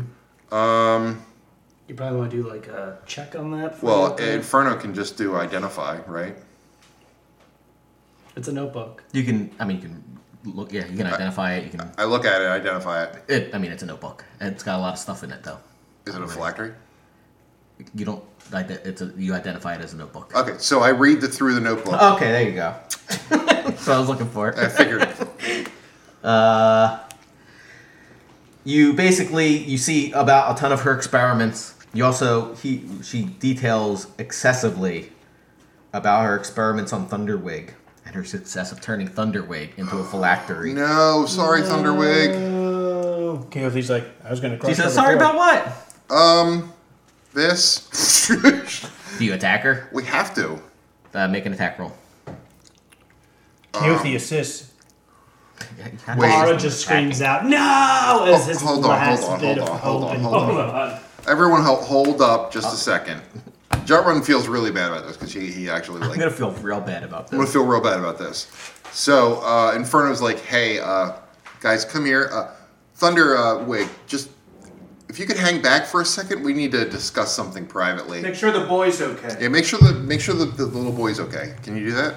You probably want to do like a check on that. For Well, you. Inferno can just do identify, right? It's a notebook. You can look. Yeah, you can identify it. You can. I look at it, identify it. It's a notebook. It's got a lot of stuff in it, though. Is it a phylactery? You don't. You identify it as a notebook. Okay, so I read through the Notebook. Okay, there you go. So I was looking for I it. figured. You see about a ton of her experiments. You also she details excessively about her experiments on Thunderwig and her success of turning Thunderwig into a phylactery. No, sorry, Thunderwig. Oh, Keothe's like, I was going to. She says, "Sorry about what?" This. Do you attack her? We have to. Make an attack roll. Keothe assists. Wait. Laura just screams out, "No!" As his Hold on, last hold on, bit hold of on, hold hope on, and hold on. Everyone hold up just a second. Jetrun feels really bad about this because he actually I'm like. gonna feel real bad about I'm gonna this. feel real bad about this. So Inferno's like, hey, guys, come here. Thunderwig, just if you could hang back for a second, we need to discuss something privately. Make sure the boy's okay. Yeah, make sure the little boy's okay. Can you do that?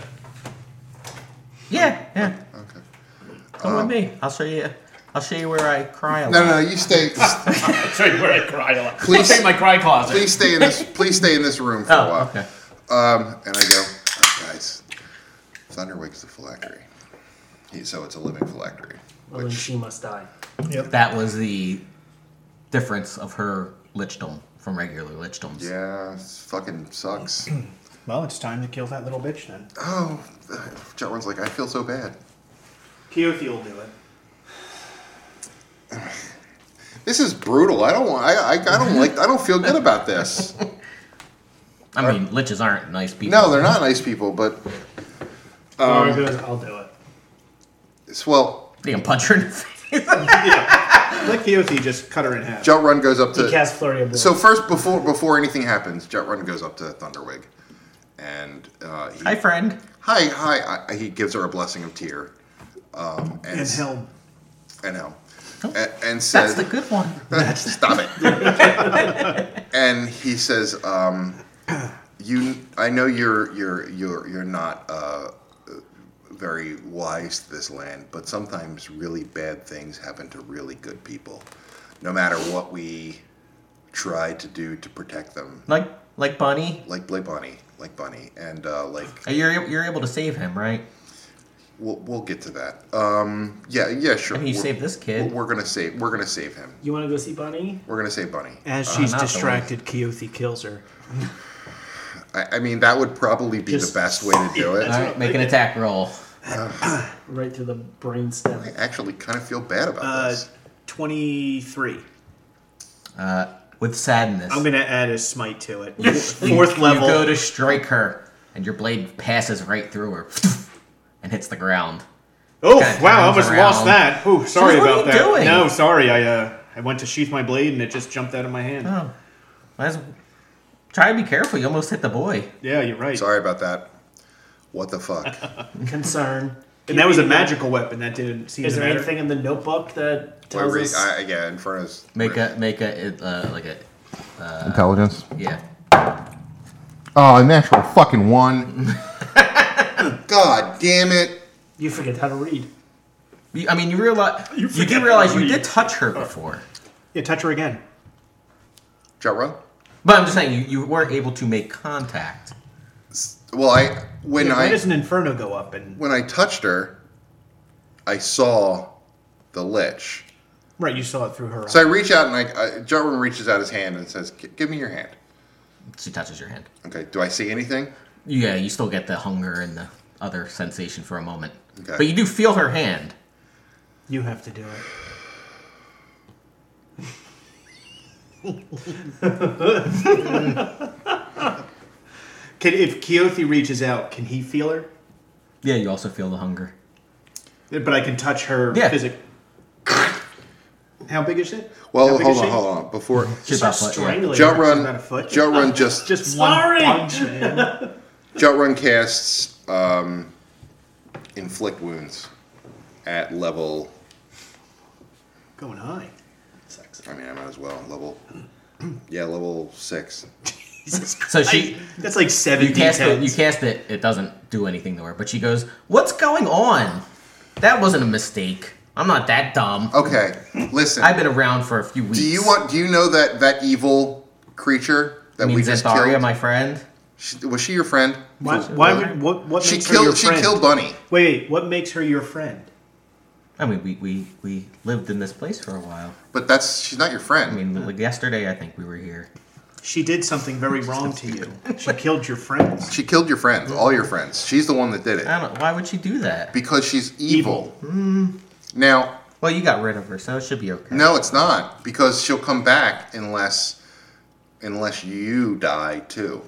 Yeah. Okay. Come with me. I'll show you where I cry a lot. No, you stay. That's right, where I cried a lot. Please- I'll take my cry closet. Please stay in this room for a while. Okay. And I go, guys, Thunderwig's the phylactery. So it's a living phylactery. Well, then she must die. That was the difference of her lichdom from regular lichdoms. Yeah, it fucking sucks. Well, it's time to kill that little bitch then. Oh, Jotrun's like, I feel so bad. Keothi will do it. This is brutal. I don't feel good about this. I mean, liches aren't nice people. No, they're not nice people, but Laura goes, I'll do it. it's, well, They can punch her in the face. Let Keothi just cut her in half. Jotrun goes up He to. casts Flurry of Blows. So first, before anything happens, Jotrun goes up to Thunderwig, and Hi, friend. hi. He gives her a blessing of tear, And Helm. and Helm, Oh, and says, That's the good one. "Stop it." And he says, I know you're not very wise to this land, but sometimes really bad things happen to really good people, no matter what we try to do to protect them." Like Bunny. Like Bunny, and You're able to save him, right? we'll get to that. Yeah, sure. I mean, you saved this kid. We're gonna save him. You want to go see Bunny? We're gonna save Bunny. As she's not the distracted, Keothi kills her. I mean, that would probably be Just- the best way to do it. All right, make an attack roll. Right to the brainstem. I actually kind of feel bad about this. 23. With sadness. I'm going to add a smite to it. Fourth level. You go to strike her, and your blade passes right through her and hits the ground. Oh, Kinda wow, I turns almost around. lost that. Oh, sorry What are about you that. doing? No, sorry. I went to sheath my blade and it just jumped out of my hand. Oh, try to be careful. You almost hit the boy. Yeah, you're right. Sorry about that. What the fuck? Concern. And that was a magical weapon. That didn't seem Is to there matter. anything in the notebook that tells us? Yeah, Inferno's. Make a Intelligence. yeah. Oh, a natural fucking 1. God damn it! You forget how to read. You realize you forget do realize how to you read. did touch her before, Yeah, touch her again. Jotrun? but I'm just saying you weren't able to make contact. Well, when Why does an inferno go up? And I touched her, I saw the lich. right, you saw it through her. So I reach out and Jotrun reaches out his hand and says, "Give me your hand." She touches your hand. Okay. Do I see anything? Yeah, you still get the hunger and the other sensation for a moment, Okay. but you do feel her hand. You have to do it. If Keothi reaches out, can he feel her? Yeah, you also feel the hunger. But I can touch her Yeah. physically. How big is it? Well, How big is she? hold on. Before She's about foot, yeah. Strangling her. She's Jotrun, about a foot. Jotrun just Just Sorry! one punch, man. Jotrun casts inflict wounds at level. Going high. I mean, I might as well level 6. Jesus Christ. So she, That's like 7 you cast it. You D10s. cast it. It doesn't do anything to her, but she goes, "What's going on? That wasn't a mistake. I'm not that dumb. Okay, listen. I've been around for a few weeks." Do you know that evil creature that I mean, we just Xantharia, killed? my friend. Was she your friend? Why would, what She makes her your killed. She friend? killed Bunny. Wait, what makes her your friend? I mean, we lived in this place for a while. But she's not your I friend. mean, like yesterday, I think we were here. She did something very wrong to you. She killed your friends. She killed your friends, all your friends. She's the one that did it I don't know. Why would she do that? because she's evil. Now, Well, you got rid of her, so it should be okay. no, it's not because she'll come back unless you die too.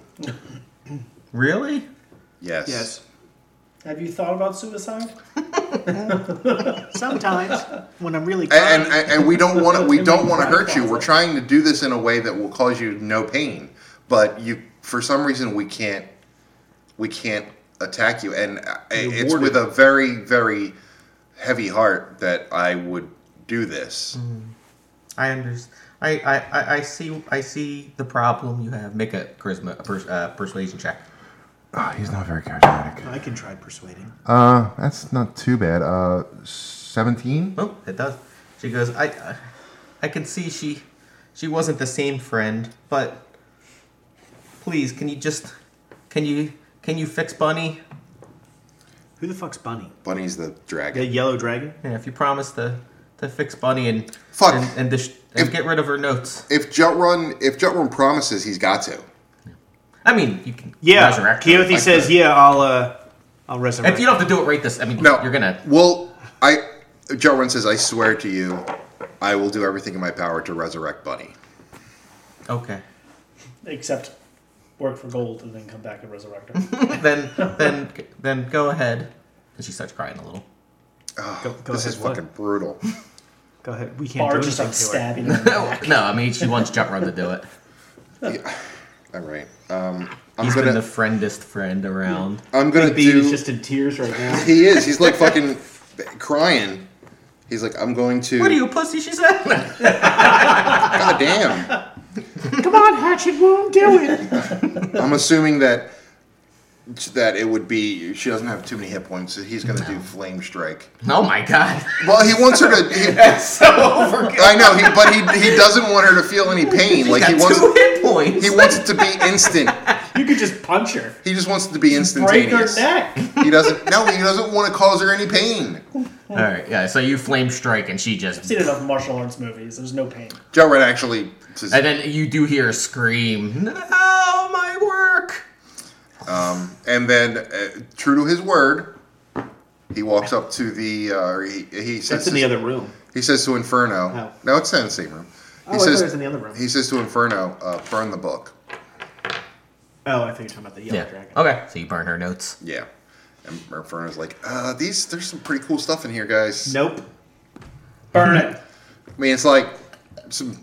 Really? Yes. Yes. Have you thought about suicide? Sometimes when I'm really And we don't want to hurt you. We're trying to do this in a way that will cause you no pain, but for some reason we can't attack you, and it's warded. with a very, very heavy heart that I would do this. I understand. I see the problem you have. Make a charisma, persuasion check. Oh, he's not very charismatic. I can try persuading. That's not too bad. 17? Oh, it does. She goes, I can see she wasn't the same friend, but please, can you fix Bunny? Who the fuck's Bunny? Bunny's the The dragon. yellow dragon? Yeah, if you promise to fix Bunny and Fuck. and get rid of her notes. If Jutrun promises, he's got to. I mean, you can Yeah. resurrect her. Keothi like says, that. "Yeah, I'll resurrect." If you don't have to do it right this, I mean, No. you're gonna. Well, Jutrun says, I swear to you, I will do everything in my power to resurrect Bunny. Okay. Except work for gold and then come back and resurrect her. then go ahead. And she starts crying a little. Oh, Go this ahead, is what? fucking brutal. Go ahead. We can't Bar do just anything starts to her. stabbing her. No, I mean she wants Jutrun to do it. Yeah. All right. He's been the friendest friend around. I'm gonna Big Bean is do. just in tears right now. He is. He's like fucking crying. He's like, I'm going to. What are you, pussy? She said. God damn. Come on, Hatchet, won't do it. I'm assuming that it would be. She doesn't have too many hit points. So he's gonna do Flame Strike. Oh my god. Well, he wants her to. That's so overkill. I know, but he doesn't want her to feel any pain. Like he Got wants. 2 hit points. He wants it to be instant. You could just punch her. He just wants it to be Break her instantaneous. neck. He doesn't. No, he doesn't want to cause her any pain. All right, yeah. So you flame strike, and she I've just. seen enough martial arts movies. There's no pain. Joe Red actually says, And then you do hear a scream. No, my work. and then true to his word, he walks up to the. He says That's in the other room. He says to Inferno. Oh. No, it's not in the same room. I thought it was in the other room. He says to Inferno, burn the book. Oh, I think you're talking about the yellow Yeah. dragon. Okay. So you burn her notes. Yeah. And Inferno's like, there's some pretty cool stuff in here, guys. Nope. Burn it. I mean, it's like some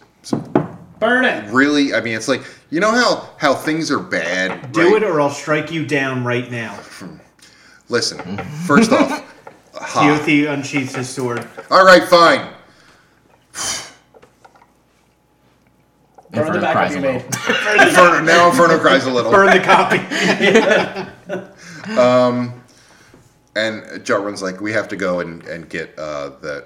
Burn it. really. I mean, it's like you know how things are bad. Do right? it or I'll strike you down right now. Listen, first off, Keothi unsheaths his sword. all right, fine. Burn the backup you made. Inferno cries a little. Burn the copy. And Jutrun's like, we have to go and get the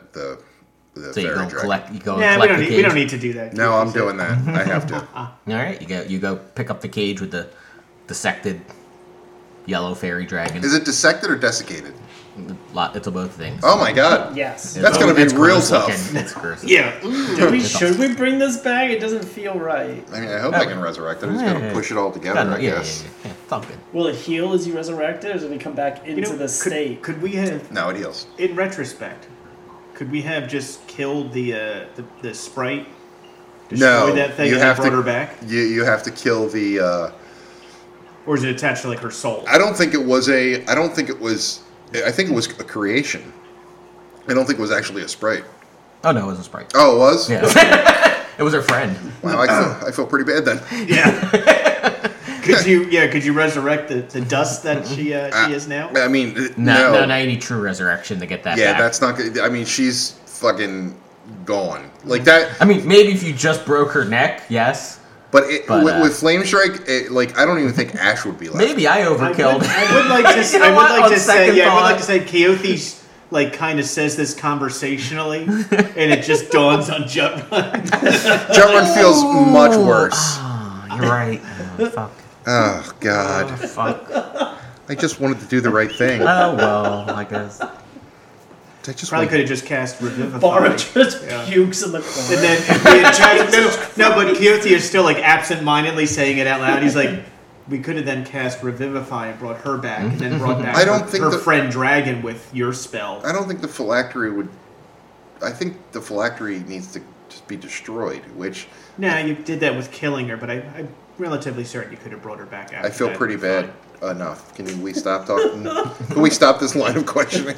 So you fairy go dragon. collect. You go Yeah, and collect the cage. we don't need to do that. No, I'm doing that. I have to. All right. You go pick up the cage with the dissected yellow fairy dragon. Is it dissected or desiccated? It's a both things. Oh my god. Yes. That's gonna be It's real gross tough. looking. It's gross. Yeah. Should we bring this back? It doesn't feel right. I mean, I hope I can resurrect it. I just gotta push it all together, I guess. Yeah. It's all good. Will it heal as you resurrect it, or does it come back into the state? Could we have, No, it heals. in retrospect, could we have just killed the sprite? No, Destroyed that thing you and have brought to. her back? You have to kill the. Or is it attached to like her soul? I don't think it was a. I don't think it was. I think it was a creation. I don't think it was actually a sprite. Oh no, it was a sprite. Oh, it was. Yeah. It was her friend. Wow, I feel pretty bad then. Yeah. Could you resurrect the dust that she is now? I mean, No, now you need true resurrection to get that Yeah, back. that's not good. I mean, she's fucking gone. Like that. I mean, maybe if you just broke her neck, yes. But, But, with Flame Strike, I don't even think Ash would be left. Maybe I overkilled. I would like to. You know what? On second thought. Keothi like kind of says this conversationally, and it just dawns on Jutrun. Jutrun feels much worse. Oh, you're right. Oh, fuck. Oh God! Oh, fuck. I just wanted to do the right thing. Oh well, I guess. I just Probably wanted- could have just cast Revivify. Barbara just pukes in the corner. And then we had tried, no, but Keothi is still like absent-mindedly saying it out loud. He's like, we could have then cast Revivify and brought her back, and then brought back I don't think her the- friend Dragon with your spell. I don't think the phylactery would. I think the phylactery needs to just be destroyed. Which Nah, you did that with killing her, but I'm relatively certain you could have brought her back after I feel that. pretty bad. Enough. Can we stop talking? Can we stop this line of questioning?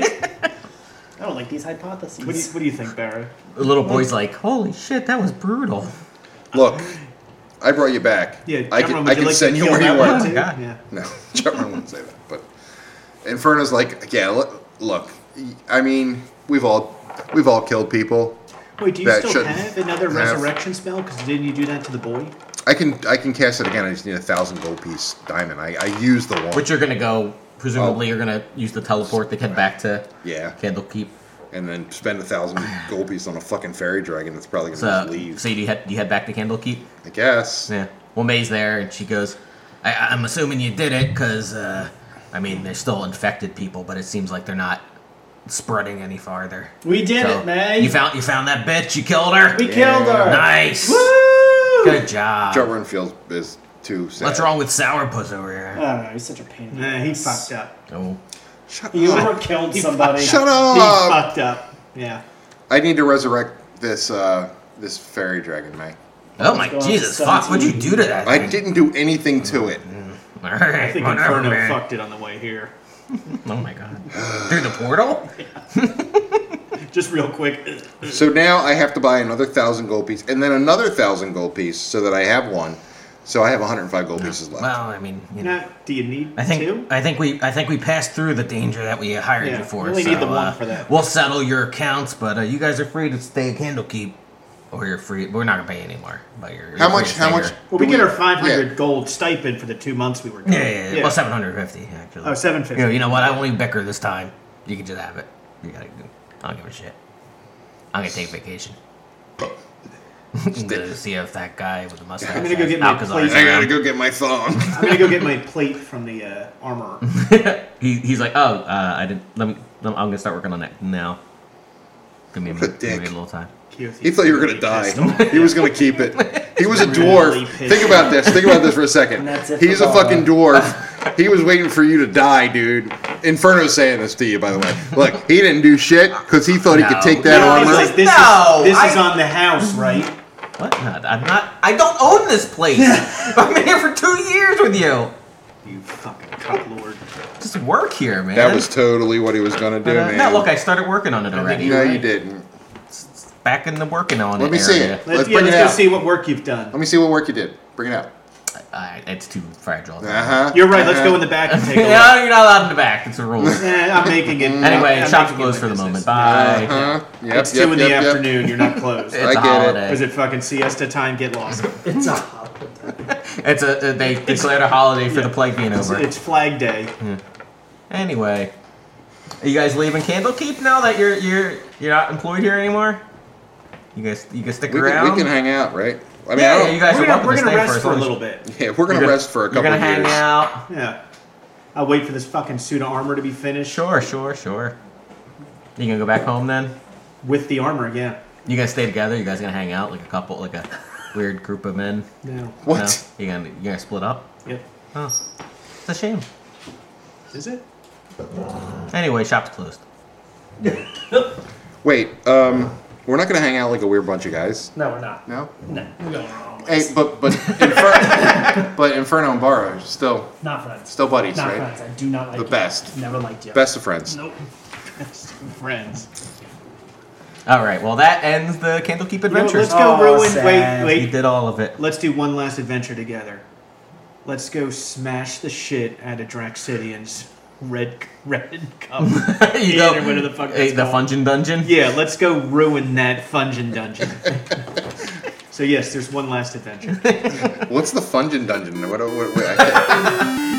I don't like these hypotheses. What do you think, Barra? The little boy's like, holy shit, that was brutal. Look, I brought you back. Yeah, I Jutrun, can, would I you can like send to you kill where that you one were. too? God. Yeah. No, Jutrun wouldn't say that. But Inferno's like, yeah, look. I mean, we've all killed people. Wait, do you That still shouldn't have another have- resurrection spell? Because didn't you do that to the boy? I can cast it again. I just need 1,000 gold piece diamond. I used the one. Which you're gonna go, presumably you're gonna use the teleport to head back to Yeah, Candlekeep. and then spend 1,000 gold piece on a fucking fairy dragon that's probably gonna So, just leave. so you head back to Candlekeep? I guess. Yeah. Well, May's there, and she goes, I'm assuming you did it, because I I mean, they're still infected people, but it seems like they're not spreading any farther. We did So, it, man. You found that bitch. You killed her. We killed her. Nice. Woo! Good job. Joe Renfield is too sad. What's wrong with Sourpuss over here? I don't know. He's such a pain. in the Nah, he ass. fucked up. Oh. Shut You up. ever killed somebody? Shut He up. fucked up. Yeah. I need to resurrect this this fairy dragon, May. Oh my going Jesus! to Fuck! What'd you do to that? I thing? didn't do anything to it. All right. I think whatever, Inferno man. fucked it on the way here. Oh my God! Through the portal? Just real quick. So now I have to buy another 1,000 gold piece, and then another 1,000 gold piece, so that I have one. So I have 105 gold pieces left. Well, I mean, you know. Now, do you need I think two? I think we passed through the danger that we hired Yeah, you for. we only so, need the one for that. We'll settle your accounts, but you guys are free to stay at Candlekeep, or you're free. We're not gonna pay anymore. But you're How free much? to How stay much? here. Well, we get our Yeah. 500 gold stipend for the 2 months we were gone. Yeah. Well, 750 actually. Oh, 750. You know what? I won't even bicker this time. You can just have it. You gotta. I don't give a shit. I'm gonna take vacation. I'm gonna see if that guy with the mustache. I'm gonna go get my Alcazar's plate. I gotta around. go get my thong. I'm gonna go get my plate from the armorer. He's like, oh, I didn't. I'm gonna start working on that now. Give me a dick. little time. He thought you were gonna die. Pissed off. He was gonna keep it. He was a Really dwarf. pissed Think about this. Think about this for a second. And that's it He's for a Baba. fucking dwarf. He was waiting for you to die, dude. Inferno's saying this to you, by the way. Look, he didn't do shit because he thought he could No. take that No, armor. he's like, this No, is on the house, right? What? No, I'm not. I don't own this place. I've been here for 2 years with you. You fucking cucklord. Just work here, man. That was totally what he was gonna do, man. no, look, I started working on it already. No, you didn't. Back in the working on it. Let me see area. it. Let's Let's bring it go out. see what work you've done. Let me see what work you did. Bring it out. It's too fragile. Uh-huh. You're right. Let's go in the back and take a look. No, you're not allowed in the back. It's a rule. I'm making it. Anyway, I'm shop's making it closed my for the business. moment. Bye. Uh-huh. Yep, It's yep, 2 in the yep, yep. afternoon. You're not closed. It's I a get it. holiday. Is it fucking siesta time? Get lost. It's a holiday. It's a they declared a holiday for the plague being over. It's Flag Day. Anyway, are you guys leaving Candlekeep now that you're not employed here anymore? You guys stick We around? can hang out, right? I mean, I Yeah, don't, you guys We're are welcome to gonna stay rest as for a long as- little bit. yeah, we're gonna rest for a You're couple gonna of hang years. out. Yeah. I'll wait for this fucking suit of armor to be finished. Sure. You gonna go back home then? With the armor, yeah. You guys stay together? You guys gonna hang out like a couple, like a weird group of men? No. What? No? You gonna split up? Yep. Oh, it's a shame. Is it? Anyway, shop's closed. Wait, we're not gonna hang out like a weird bunch of guys. No, we're not. No. No, we're going wrong. Hey, but Inferno and Barra are still Not friends. buddies, Not right? friends. I do not like The you. best. Never liked you. Best of friends. Nope. Friends. All right. Well, that ends the Candlekeep You know, adventure. let's go Oh, ruin. sad. We Wait. did all of it. Let's do one last adventure together. Let's go smash the shit out of Draxidian's red cup. You Yeah, go. or whatever the fuck Hey, that's the called. Fungin Dungeon. Yeah, let's go ruin that Fungin Dungeon. So yes, there's one last adventure. What's the Fungin Dungeon? What, I can't-